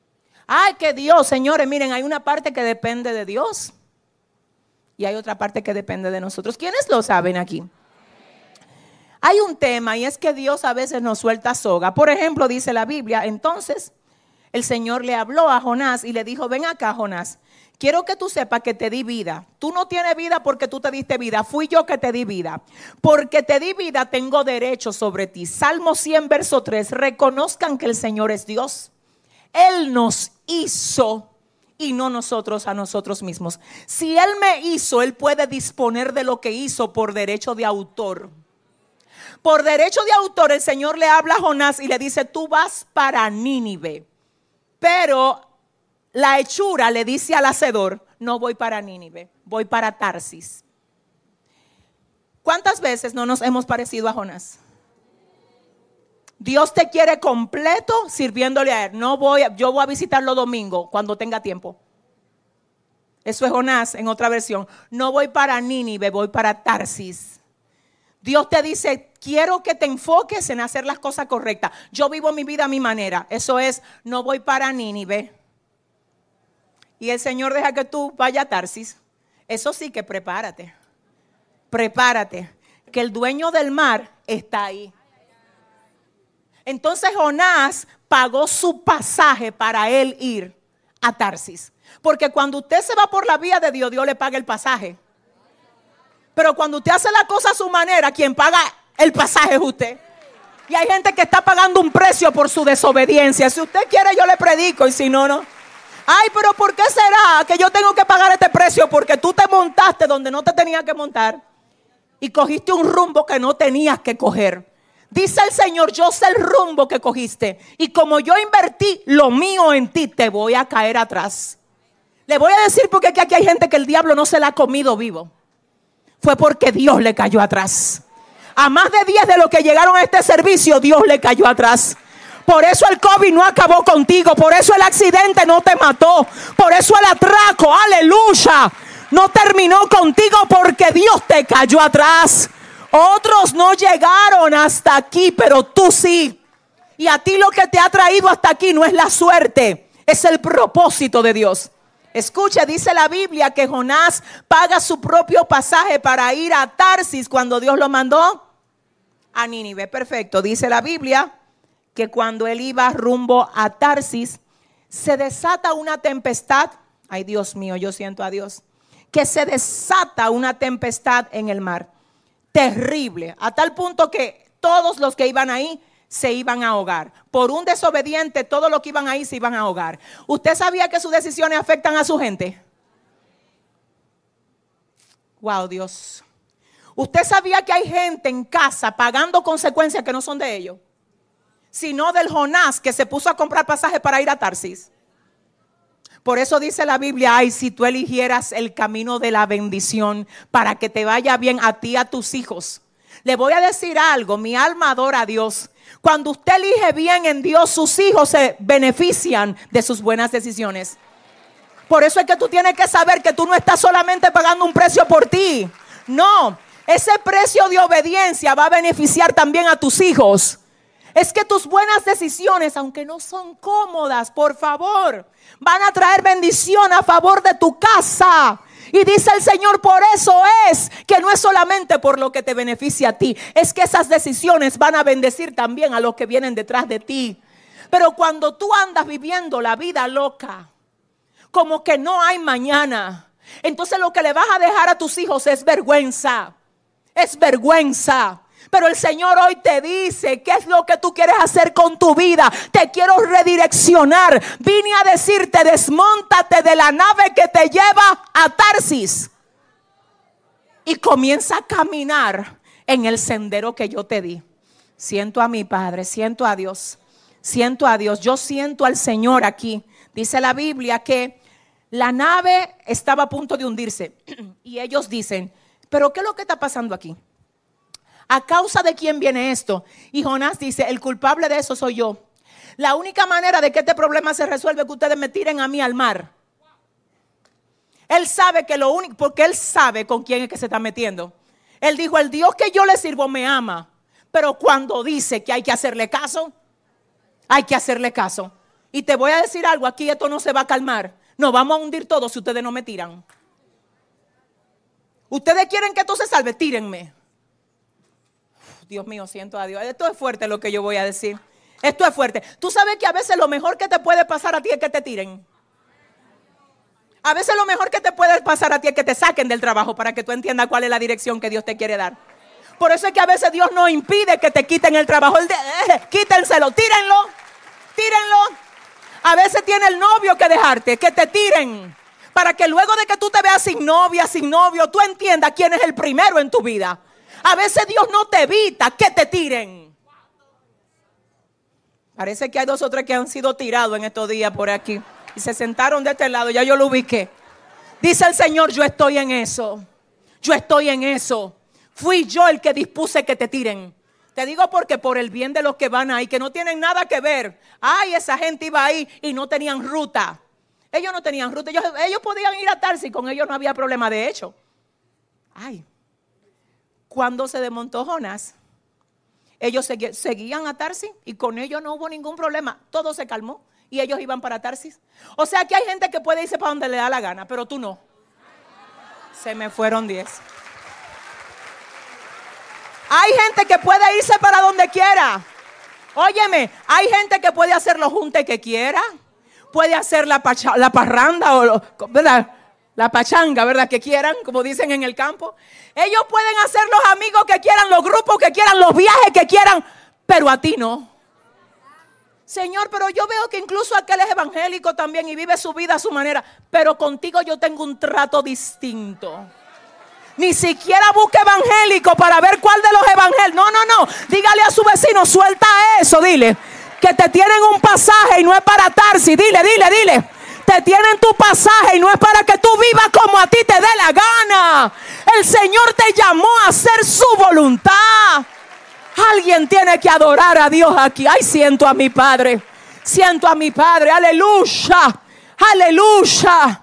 [SPEAKER 1] Ay, que Dios, señores, miren, hay una parte que depende de Dios y hay otra parte que depende de nosotros. ¿Quiénes lo saben aquí? Hay un tema y es que Dios a veces nos suelta soga. Por ejemplo, dice la Biblia, entonces el Señor le habló a Jonás y le dijo, ven acá, Jonás, quiero que tú sepas que te di vida. Tú no tienes vida porque tú te diste vida. Fui yo que te di vida. Porque te di vida, tengo derecho sobre ti. Salmo 100, verso 3. Reconozcan que el Señor es Dios. Él nos hizo y no nosotros a nosotros mismos. Si Él me hizo, Él puede disponer de lo que hizo por derecho de autor. Por derecho de autor, el Señor le habla a Jonás y le dice, tú vas para Nínive. Pero la hechura le dice al hacedor, no voy para Nínive, voy para Tarsis. ¿Cuántas veces no nos hemos parecido a Jonás? Dios te quiere completo sirviéndole a Él. Yo voy a visitarlo domingo cuando tenga tiempo. Eso es Jonás en otra versión. No voy para Nínive, voy para Tarsis. Dios te dice, quiero que te enfoques en hacer las cosas correctas. Yo vivo mi vida a mi manera. Eso es, no voy para Nínive. Y el Señor deja que tú vayas a Tarsis. Eso sí que prepárate. Prepárate. Que el dueño del mar está ahí. Entonces Jonás pagó su pasaje para él ir a Tarsis. Porque cuando usted se va por la vía de Dios, Dios le paga el pasaje. Pero cuando usted hace la cosa a su manera, quien paga el pasaje es usted. Y hay gente que está pagando un precio por su desobediencia. Si usted quiere, yo le predico, y si no, no. Ay, pero ¿por qué será que yo tengo que pagar este precio? Porque tú te montaste donde no te tenías que montar y cogiste un rumbo que no tenías que coger. Dice el Señor, yo sé el rumbo que cogiste y como yo invertí lo mío en ti, te voy a caer atrás. Le voy a decir porque aquí hay gente que el diablo no se la ha comido vivo. Fue porque Dios le cayó atrás. A más de 10 de los que llegaron a este servicio, Dios le cayó atrás. Por eso el COVID no acabó contigo. Por eso el accidente no te mató. Por eso el atraco, aleluya, no terminó contigo, porque Dios te cayó atrás. Otros no llegaron hasta aquí, pero tú sí. Y a ti lo que te ha traído hasta aquí no es la suerte, es el propósito de Dios. Escucha, dice la Biblia que Jonás paga su propio pasaje para ir a Tarsis cuando Dios lo mandó a Nínive. Perfecto, dice la Biblia que cuando él iba rumbo a Tarsis, se desata una tempestad. Ay, Dios mío, yo siento a Dios. Que se desata una tempestad en el mar. Terrible, a tal punto que todos los que iban ahí se iban a ahogar. Por un desobediente, todos los que iban ahí se iban a ahogar. ¿Usted sabía que sus decisiones afectan a su gente? Wow, Dios. ¿Usted sabía que hay gente en casa pagando consecuencias que no son de ellos? Sino del Jonás que se puso a comprar pasaje para ir a Tarsis. Por eso dice la Biblia, ay, si tú eligieras el camino de la bendición para que te vaya bien a ti y a tus hijos. Le voy a decir algo, mi alma adora a Dios. Cuando usted elige bien en Dios, sus hijos se benefician de sus buenas decisiones. Por eso es que tú tienes que saber que tú no estás solamente pagando un precio por ti. No, ese precio de obediencia va a beneficiar también a tus hijos. Es que tus buenas decisiones, aunque no son cómodas, por favor, van a traer bendición a favor de tu casa. Y dice el Señor, por eso es que no es solamente por lo que te beneficia a ti, es que esas decisiones van a bendecir también a los que vienen detrás de ti. Pero cuando tú andas viviendo la vida loca, como que no hay mañana, entonces lo que le vas a dejar a tus hijos es vergüenza. Es vergüenza. Pero el Señor hoy te dice, ¿qué es lo que tú quieres hacer con tu vida? Te quiero redireccionar. Vine a decirte, desmóntate de la nave que te lleva a Tarsis y comienza a caminar en el sendero que yo te di. Siento a mi Padre, siento a Dios, siento a Dios. Yo siento al Señor aquí. Dice la Biblia que la nave estaba a punto de hundirse y ellos dicen, ¿pero qué es lo que está pasando aquí? ¿A causa de quién viene esto? Y Jonás dice, el culpable de eso soy yo. La única manera de que este problema se resuelve es que ustedes me tiren a mí al mar. Él sabe que lo único, porque él sabe con quién es que se está metiendo. Él dijo, el Dios que yo le sirvo me ama. Pero cuando dice que hay que hacerle caso, hay que hacerle caso. Y te voy a decir algo, aquí esto no se va a calmar. Nos vamos a hundir todos si ustedes no me tiran. Ustedes quieren que esto se salve, tírenme. Dios mío, siento a Dios. Esto es fuerte lo que yo voy a decir. Esto es fuerte. Tú sabes que a veces lo mejor que te puede pasar a ti es que te tiren. A veces lo mejor que te puede pasar a ti es que te saquen del trabajo para que tú entiendas cuál es la dirección que Dios te quiere dar. Por eso es que a veces Dios no impide que te quiten el trabajo. Quítenselo, tírenlo, tírenlo. A veces tiene el novio que dejarte, que te tiren. Para que luego de que tú te veas sin novia, sin novio, tú entiendas quién es el primero en tu vida. A veces Dios no te evita que te tiren. Parece que hay 2 o 3 que han sido tirados en estos días por aquí. Y se sentaron de este lado, ya yo lo ubiqué. Dice el Señor, yo estoy en eso. Yo estoy en eso. Fui yo el que dispuse que te tiren. Te digo porque por el bien de los que van ahí, que no tienen nada que ver. Ay, esa gente iba ahí y no tenían ruta. Ellos no tenían ruta. Ellos podían ir a Tarsis, con ellos no había problema de hecho. Ay, cuando se desmontó Jonás, ellos seguían a Tarsis y con ellos no hubo ningún problema. Todo se calmó y ellos iban para Tarsis. O sea que hay gente que puede irse para donde le da la gana, pero tú no. Se me fueron 10. Hay gente que puede irse para donde quiera. Óyeme, hay gente que puede hacer los juntes que quiera. Puede hacer la parranda o ¿verdad? La pachanga, ¿verdad? Que quieran, como dicen en el campo. Ellos pueden hacer los amigos que quieran, los grupos que quieran, los viajes que quieran, pero a ti no. Señor, pero yo veo que incluso aquel es evangélico también y vive su vida a su manera, pero contigo yo tengo un trato distinto. Ni siquiera busque evangélico para ver cuál de los evangélicos. No. Dígale a su vecino, suelta eso, dile. Que te tienen un pasaje y no es para Tarsis. Dile. Te tienen tu pasaje y no es para que tú vivas como a ti te dé la gana. El Señor te llamó a hacer su voluntad. Alguien tiene que adorar a Dios aquí. Ay, siento a mi Padre. Siento a mi Padre. Aleluya. Aleluya.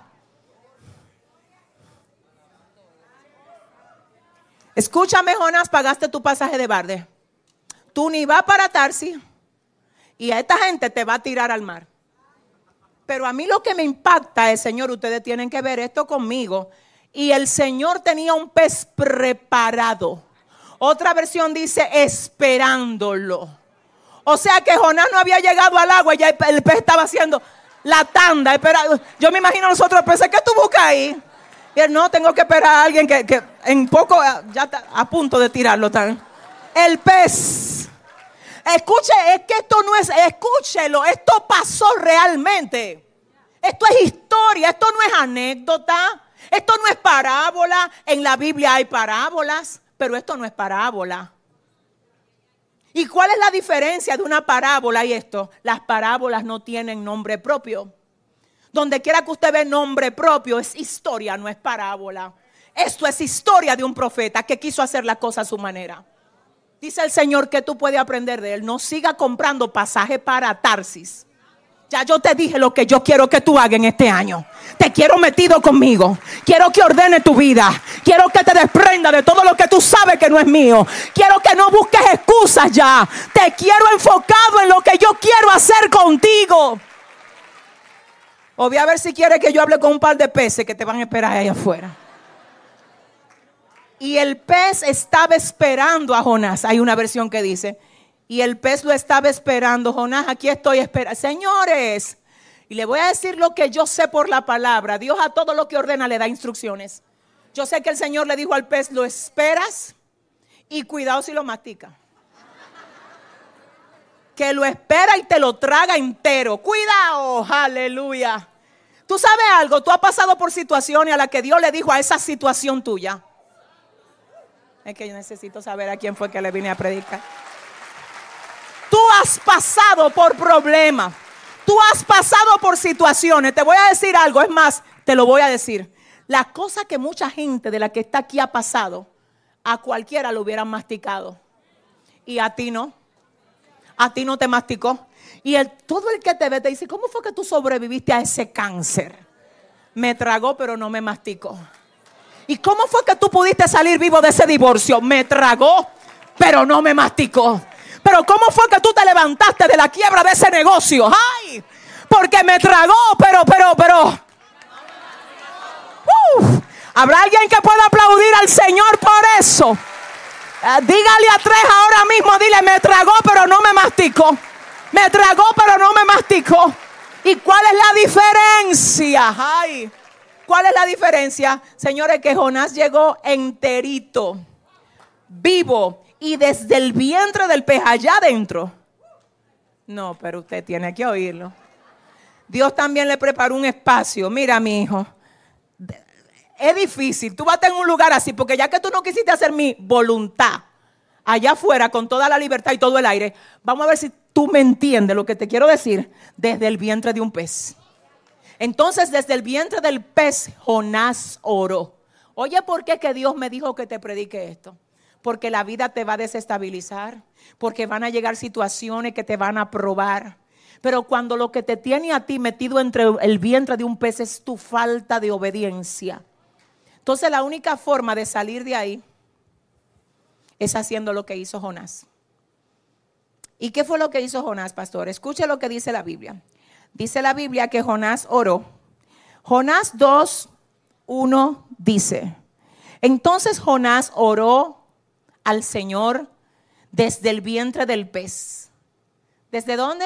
[SPEAKER 1] Escúchame, Jonás, pagaste tu pasaje de barde. Tú ni vas para Tarsis y a esta gente te va a tirar al mar. Pero a mí lo que me impacta es, Señor, ustedes tienen que ver esto conmigo. Y el Señor tenía un pez preparado. Otra versión dice esperándolo. O sea que Jonás no había llegado al agua y ya el pez estaba haciendo la tanda. Yo me imagino a los otros peces, ¿qué tú buscas ahí? Y él, no, tengo que esperar a alguien que en poco ya está a punto de tirarlo. El pez. Escuche, es que esto no es, escúchelo, esto pasó realmente. Esto es historia, esto no es anécdota, esto no es parábola. En la Biblia hay parábolas, pero esto no es parábola. ¿Y cuál es la diferencia de una parábola y esto? Las parábolas no tienen nombre propio. Donde quiera que usted ve nombre propio es historia, no es parábola. Esto es historia de un profeta que quiso hacer la cosa a su manera. Dice el Señor que tú puedes aprender de él. No siga comprando pasaje para Tarsis. Ya yo te dije lo que yo quiero que tú hagas en este año. Te quiero metido conmigo. Quiero que ordene tu vida. Quiero que te desprenda de todo lo que tú sabes que no es mío. Quiero que no busques excusas ya. Te quiero enfocado en lo que yo quiero hacer contigo. O voy a ver si quiere que yo hable con un par de peces que te van a esperar ahí afuera. Y el pez estaba esperando a Jonás. Hay una versión que dice, y el pez lo estaba esperando. Jonás, aquí estoy esperando. Señores, y le voy a decir lo que yo sé por la palabra. Dios a todo lo que ordena le da instrucciones. Yo sé que el Señor le dijo al pez, lo esperas y cuidado si lo mastica. Que lo espera y te lo traga entero. Cuidado, aleluya. Tú sabes algo, tú has pasado por situaciones a las que Dios le dijo a esa situación tuya. Es que yo necesito saber a quién fue que le vine a predicar. Tú has pasado por problemas. Tú has pasado por situaciones. Te voy a decir algo, es más, te lo voy a decir. La cosa que mucha gente de la que está aquí ha pasado, a cualquiera lo hubieran masticado. Y a ti no. A ti no te masticó. Y todo el que te ve te dice, ¿cómo fue que tú sobreviviste a ese cáncer? Me tragó, pero no me masticó. ¿Y cómo fue que tú pudiste salir vivo de ese divorcio? Me tragó, pero no me masticó. Pero ¿cómo fue que tú te levantaste de la quiebra de ese negocio? ¡Ay! porque me tragó, pero. ¿Habrá alguien que pueda aplaudir al Señor por eso? Dígale a 3 ahora mismo, dile, me tragó pero no me masticó. Me tragó pero no me masticó. ¿Y cuál es la diferencia? Ay, ¿cuál es la diferencia? Señores, que Jonás llegó enterito, vivo, y desde el vientre del pez allá adentro. No, pero usted tiene que oírlo. Dios también le preparó un espacio. Mira, mi hijo, es difícil. Tú vas a estar en un lugar así, porque ya que tú no quisiste hacer mi voluntad allá afuera con toda la libertad y todo el aire, vamos a ver si tú me entiendes lo que te quiero decir. Desde el vientre de un pez. Entonces, desde el vientre del pez, Jonás oró. Oye, ¿por qué que Dios me dijo que te predique esto? Porque la vida te va a desestabilizar, porque van a llegar situaciones que te van a probar. Pero cuando lo que te tiene a ti metido entre el vientre de un pez es tu falta de obediencia, entonces la única forma de salir de ahí es haciendo lo que hizo Jonás. ¿Y qué fue lo que hizo Jonás, pastor? Escuche lo que dice la Biblia. Dice la Biblia que Jonás oró. Jonás 2:1 dice: entonces Jonás oró al Señor desde el vientre del pez. ¿Desde dónde?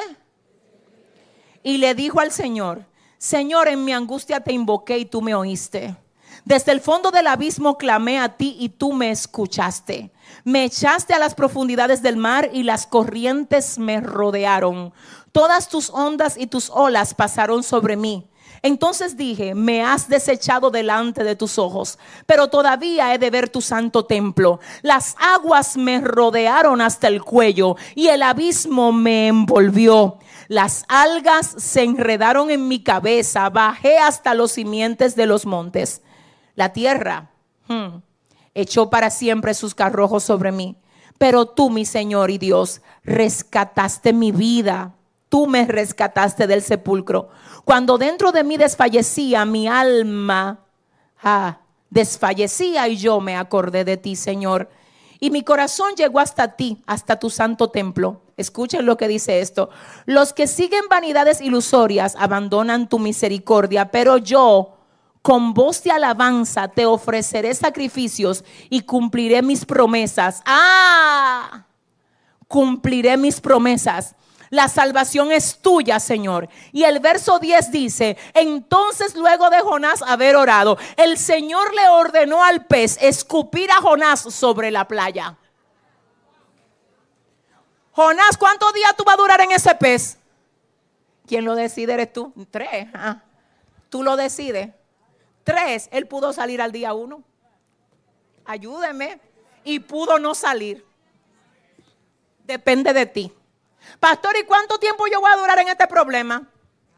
[SPEAKER 1] Y le dijo al Señor: Señor, en mi angustia te invoqué y tú me oíste. Desde el fondo del abismo clamé a ti y tú me escuchaste. Me echaste a las profundidades del mar y las corrientes me rodearon. Todas tus ondas y tus olas pasaron sobre mí. Entonces dije: me has desechado delante de tus ojos, pero todavía he de ver tu santo templo. Las aguas me rodearon hasta el cuello y el abismo me envolvió. Las algas se enredaron en mi cabeza, bajé hasta los simientes de los montes. La tierra echó para siempre sus carrojos sobre mí. Pero tú, mi Señor y Dios, rescataste mi vida. Tú me rescataste del sepulcro. Cuando dentro de mí desfallecía mi alma, desfallecía, y yo me acordé de ti, Señor. Y mi corazón llegó hasta ti, hasta tu santo templo. Escuchen lo que dice esto: los que siguen vanidades ilusorias abandonan tu misericordia, pero yo, con voz de alabanza, te ofreceré sacrificios y cumpliré mis promesas. Cumpliré mis promesas. La salvación es tuya, Señor. Y el verso 10 dice: entonces, luego de Jonás haber orado, el Señor le ordenó al pez escupir a Jonás sobre la playa. Jonás, ¿cuántos días tú vas a durar en ese pez? ¿Quién lo decide? Eres tú. 3. Tú lo decides. 3. Él pudo salir al día 1. Ayúdeme. Y pudo no salir. Depende de ti. Pastor, ¿y cuánto tiempo yo voy a durar en este problema?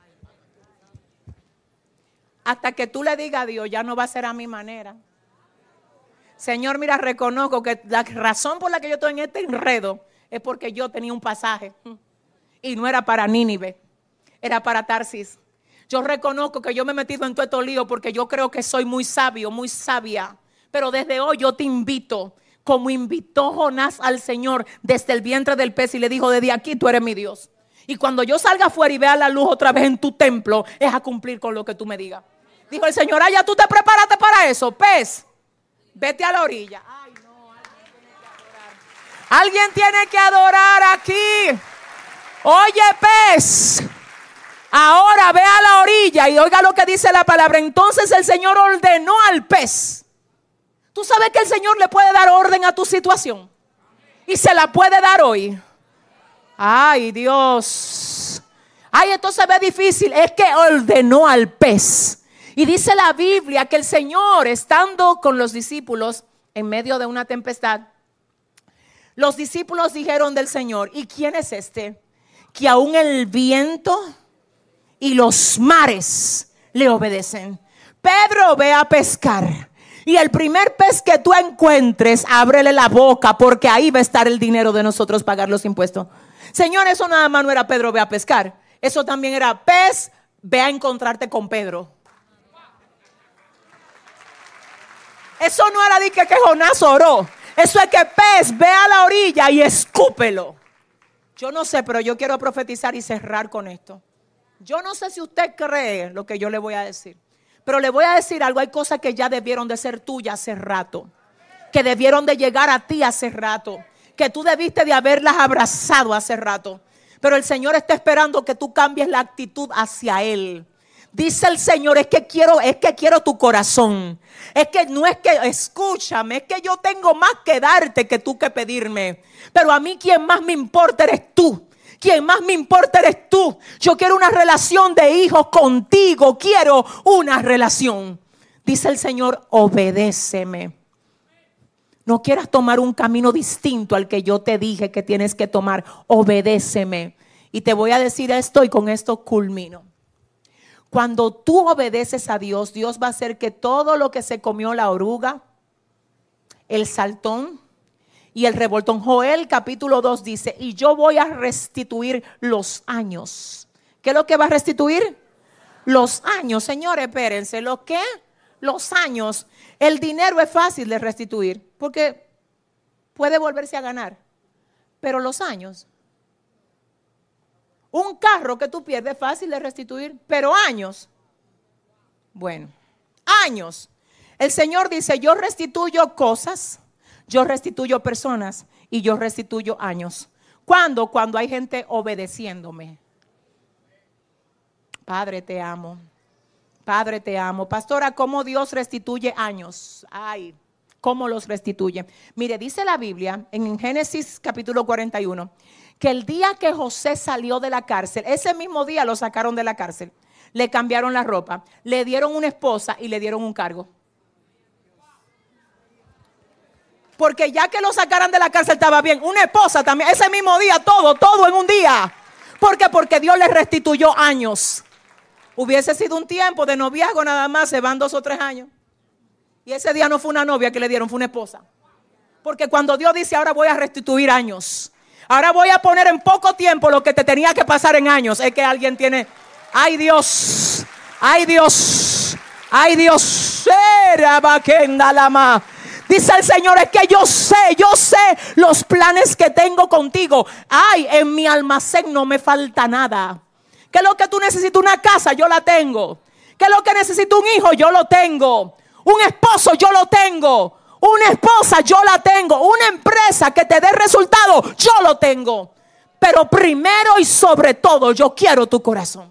[SPEAKER 1] Hasta que tú le digas a Dios: ya no va a ser a mi manera. Señor, mira, reconozco que la razón por la que yo estoy en este enredo es porque yo tenía un pasaje y no era para Nínive, era para Tarsis. Yo reconozco que yo me he metido en todo estos líos porque yo creo que soy muy sabio, muy sabia. Pero desde hoy yo te invito, como invitó Jonás al Señor desde el vientre del pez y le dijo: desde aquí tú eres mi Dios. Y cuando yo salga afuera y vea la luz otra vez en tu templo, es a cumplir con lo que tú me digas. Dijo el Señor: ya tú te preparaste para eso, pez. Vete a la orilla. Ay, no, alguien tiene que adorar aquí. Oye, pez, ahora ve a la orilla y oiga lo que dice la palabra. Entonces el Señor ordenó al pez. Tú sabes que el Señor le puede dar orden a tu situación y se la puede dar hoy. Ay, Dios. Ay, esto se ve difícil. Es que ordenó al pez. Y dice la Biblia que el Señor, estando con los discípulos en medio de una tempestad, los discípulos dijeron del Señor: ¿y quién es este que aún el viento y los mares le obedecen? Pedro, ve a pescar. Y el primer pez que tú encuentres, ábrele la boca, porque ahí va a estar el dinero de nosotros pagar los impuestos. Señor, eso nada más no era Pedro, ve a pescar. Eso también era: pez, ve a encontrarte con Pedro. Eso no era de que Jonás oró. Eso es que pez, ve a la orilla y escúpelo. Yo no sé, pero yo quiero profetizar y cerrar con esto. Yo no sé si usted cree lo que yo le voy a decir, pero le voy a decir algo. Hay cosas que ya debieron de ser tuyas hace rato, que debieron de llegar a ti hace rato, que tú debiste de haberlas abrazado hace rato. Pero el Señor está esperando que tú cambies la actitud hacia Él. Dice el Señor, es que quiero tu corazón. Es que no es que, escúchame, es que yo tengo más que darte que tú que pedirme. Pero a mí quien más me importa eres tú. Quien más me importa eres tú. Yo quiero una relación de hijos contigo. Quiero una relación. Dice el Señor, obedéceme. No quieras tomar un camino distinto al que yo te dije que tienes que tomar. Obedéceme. Y te voy a decir esto y con esto culmino. Cuando tú obedeces a Dios, Dios va a hacer que todo lo que se comió la oruga, el saltón y el revoltón. Joel capítulo 2 dice, y yo voy a restituir los años. ¿Qué es lo que va a restituir? Los años, señores, espérense. ¿Lo qué? Los años. El dinero es fácil de restituir porque puede volverse a ganar. Pero los años. Un carro que tú pierdes es fácil de restituir, pero años. Bueno, años. El Señor dice, yo restituyo cosas, yo restituyo personas y yo restituyo años. ¿Cuándo? Cuando hay gente obedeciéndome. Padre, te amo. Padre, te amo. Pastora, ¿cómo Dios restituye años? Ay, ¿cómo los restituye? Mire, dice la Biblia en Génesis capítulo 41, que el día que José salió de la cárcel, ese mismo día lo sacaron de la cárcel, le cambiaron la ropa, le dieron una esposa y le dieron un cargo. Porque ya que lo sacaran de la cárcel estaba bien, una esposa también, ese mismo día, todo en un día. ¿Por qué? Porque Dios le restituyó años. Hubiese sido un tiempo de noviazgo nada más, se van 2 o 3 años. Y ese día no fue una novia que le dieron, fue una esposa. Porque cuando Dios dice, ahora voy a restituir años, ahora voy a poner en poco tiempo lo que te tenía que pasar en años, es que alguien tiene, ay Dios, ay Dios, ay Dios, dice el Señor, es que yo sé los planes que tengo contigo. Ay, en mi almacén no me falta nada. ¿Qué es lo que tú necesitas? Una casa, yo la tengo. ¿Qué es lo que necesito? Un hijo, yo lo tengo. Un esposo, yo lo tengo. Una esposa, yo la tengo. Una empresa que te dé resultado, yo lo tengo. Pero primero y sobre todo, yo quiero tu corazón.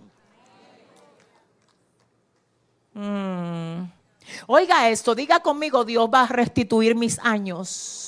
[SPEAKER 1] Oiga esto, diga conmigo, Dios va a restituir mis años.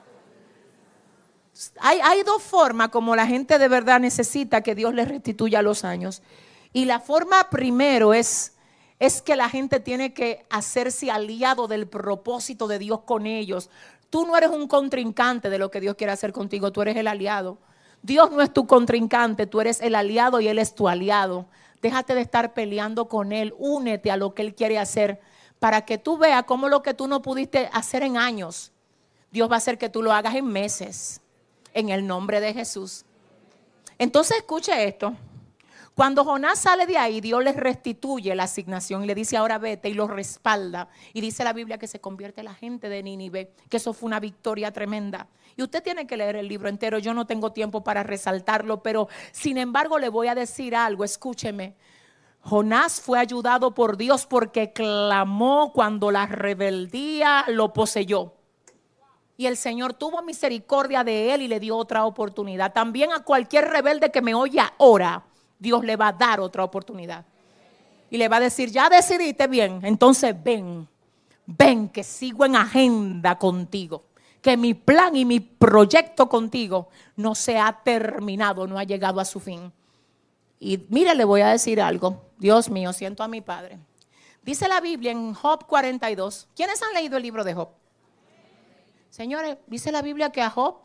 [SPEAKER 1] Hay 2 formas como la gente de verdad necesita que Dios les restituya los años. Y la forma primero es que la gente tiene que hacerse aliado del propósito de Dios con ellos. Tú no eres un contrincante de lo que Dios quiere hacer contigo, tú eres el aliado. Dios no es tu contrincante, tú eres el aliado y Él es tu aliado. Déjate de estar peleando con Él, únete a lo que Él quiere hacer para que tú veas cómo lo que tú no pudiste hacer en años, Dios va a hacer que tú lo hagas en meses, en el nombre de Jesús. Entonces escuche esto. Cuando Jonás sale de ahí, Dios le restituye la asignación y le dice ahora vete, y lo respalda. Y dice la Biblia que se convierte la gente de Nínive, que eso fue una victoria tremenda. Y usted tiene que leer el libro entero, yo no tengo tiempo para resaltarlo, pero sin embargo le voy a decir algo, escúcheme. Jonás fue ayudado por Dios porque clamó cuando la rebeldía lo poseyó. Y el Señor tuvo misericordia de él y le dio otra oportunidad. También a cualquier rebelde que me oye ahora, Dios le va a dar otra oportunidad. Y le va a decir, ya decidiste bien, entonces ven que sigo en agenda contigo. Que mi plan y mi proyecto contigo no se ha terminado, no ha llegado a su fin. Y mire, le voy a decir algo. Dios mío, siento a mi Padre. Dice la Biblia en Job 42. ¿Quiénes han leído el libro de Job? Señores, dice la Biblia que a Job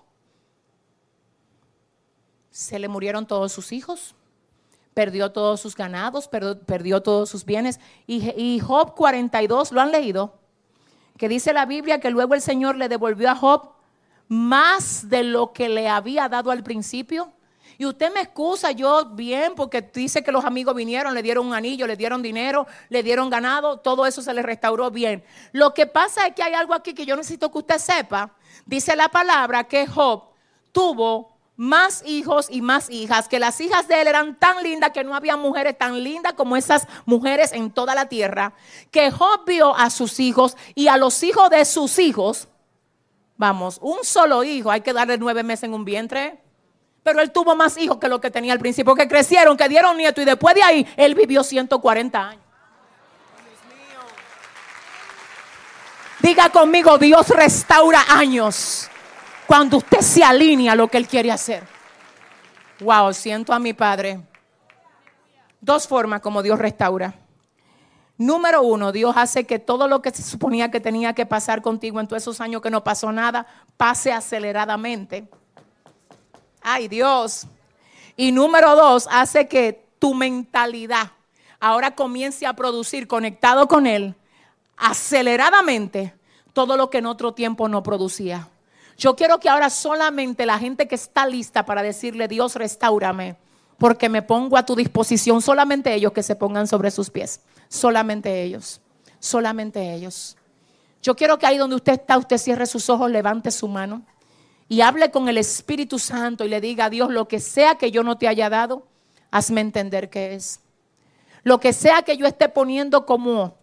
[SPEAKER 1] se le murieron todos sus hijos, perdió todos sus ganados, perdió todos sus bienes. Y Job 42, ¿lo han leído? Que dice la Biblia que luego el Señor le devolvió a Job más de lo que le había dado al principio. Y usted me excusa, yo bien, porque dice que los amigos vinieron, le dieron un anillo, le dieron dinero, le dieron ganado, todo eso se le restauró bien. Lo que pasa es que hay algo aquí que yo necesito que usted sepa. Dice la palabra que Job tuvo más hijos y más hijas, que las hijas de él eran tan lindas que no había mujeres tan lindas como esas mujeres en toda la tierra, que Job vio a sus hijos y a los hijos de sus hijos. Vamos, un solo hijo, hay que darle 9 meses en un vientre. Pero él tuvo más hijos que lo que tenía al principio, que crecieron, que dieron nietos, y después de ahí él vivió 140 años. Diga conmigo, Dios restaura años cuando usted se alinea a lo que Él quiere hacer. Wow, siento a mi Padre. 2 formas como Dios restaura. Número 1, Dios hace que todo lo que se suponía que tenía que pasar contigo en todos esos años que no pasó nada, pase aceleradamente. Ay, Dios. Y número 2, hace que tu mentalidad ahora comience a producir, conectado con Él, aceleradamente, todo lo que en otro tiempo no producía. Yo quiero que ahora solamente la gente que está lista para decirle, Dios, restáurame, porque me pongo a tu disposición, solamente ellos que se pongan sobre sus pies. Solamente ellos. Solamente ellos. Yo quiero que ahí donde usted está, usted cierre sus ojos, levante su mano y hable con el Espíritu Santo y le diga a Dios, lo que sea que yo no te haya dado, hazme entender qué es. Lo que sea que yo esté poniendo como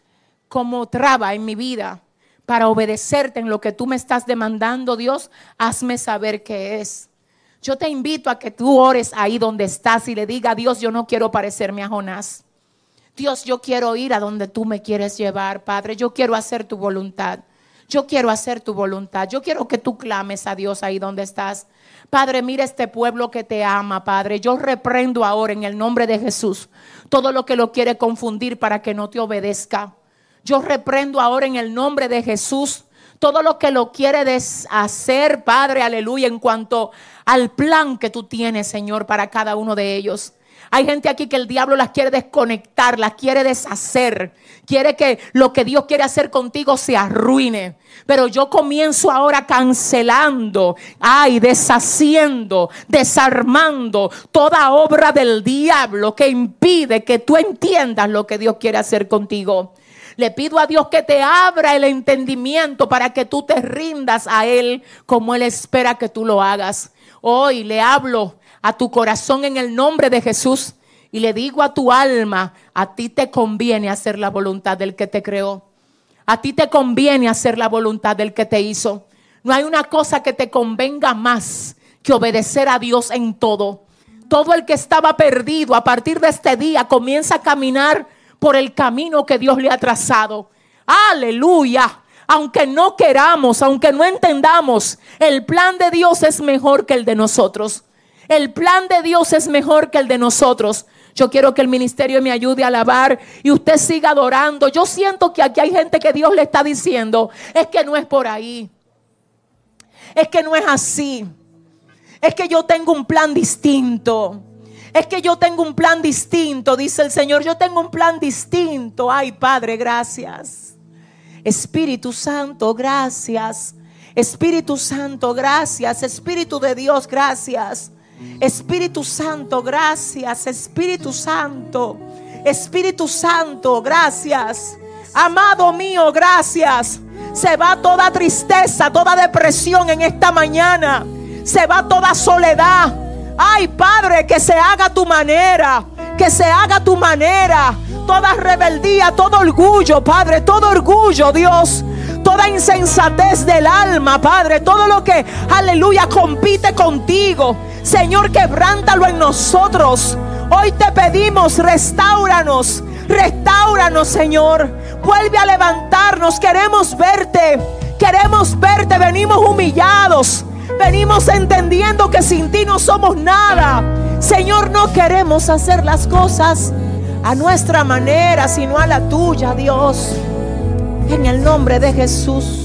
[SPEAKER 1] traba en mi vida para obedecerte en lo que tú me estás demandando, Dios, hazme saber qué es. Yo te invito a que tú ores ahí donde estás y le diga, Dios, yo no quiero parecerme a Jonás. Dios, yo quiero ir a donde tú me quieres llevar, Padre. Yo quiero hacer tu voluntad. Yo quiero hacer tu voluntad. Yo quiero que tú clames a Dios ahí donde estás. Padre, mira este pueblo que te ama, Padre. Yo reprendo ahora en el nombre de Jesús todo lo que lo quiere confundir para que no te obedezca. Yo reprendo ahora en el nombre de Jesús todo lo que lo quiere deshacer, Padre, aleluya, en cuanto al plan que tú tienes, Señor, para cada uno de ellos. Hay gente aquí que el diablo las quiere desconectar, las quiere deshacer. Quiere que lo que Dios quiere hacer contigo se arruine. Pero yo comienzo ahora cancelando, deshaciendo, desarmando toda obra del diablo que impide que tú entiendas lo que Dios quiere hacer contigo. Le pido a Dios que te abra el entendimiento para que tú te rindas a Él como Él espera que tú lo hagas. Hoy le hablo a tu corazón en el nombre de Jesús y le digo a tu alma, a ti te conviene hacer la voluntad del que te creó. A ti te conviene hacer la voluntad del que te hizo. No hay una cosa que te convenga más que obedecer a Dios en todo. Todo el que estaba perdido a partir de este día comienza a caminar por el camino que Dios le ha trazado. Aleluya. Aunque no queramos, aunque no entendamos, el plan de Dios es mejor que el de nosotros. El plan de Dios es mejor que el de nosotros. Yo quiero que el ministerio me ayude a alabar y usted siga adorando. Yo siento que aquí hay gente que Dios le está diciendo, es que no es por ahí. Es que no es así. Es que yo tengo un plan distinto. Es que yo tengo un plan distinto, dice el Señor. Yo tengo un plan distinto. Ay, Padre, gracias. Espíritu Santo, gracias. Espíritu Santo, gracias. Espíritu de Dios, gracias. Espíritu Santo, gracias. Espíritu Santo, Espíritu Santo, gracias. Amado mío, gracias. Se va toda tristeza, toda depresión en esta mañana. Se va toda soledad. Ay, Padre, que se haga a tu manera. Que se haga a tu manera. Toda rebeldía, todo orgullo, Padre, todo orgullo, Dios. Toda insensatez del alma, Padre. Todo lo que, aleluya, compite contigo, Señor, quebrántalo en nosotros. Hoy te pedimos, restáuranos. Restáuranos, Señor. Vuelve a levantarnos. Queremos verte. Queremos verte. Venimos humillados. Venimos entendiendo que sin ti no somos nada. Señor, no queremos hacer las cosas a nuestra manera, sino a la tuya, Dios. En el nombre de Jesús.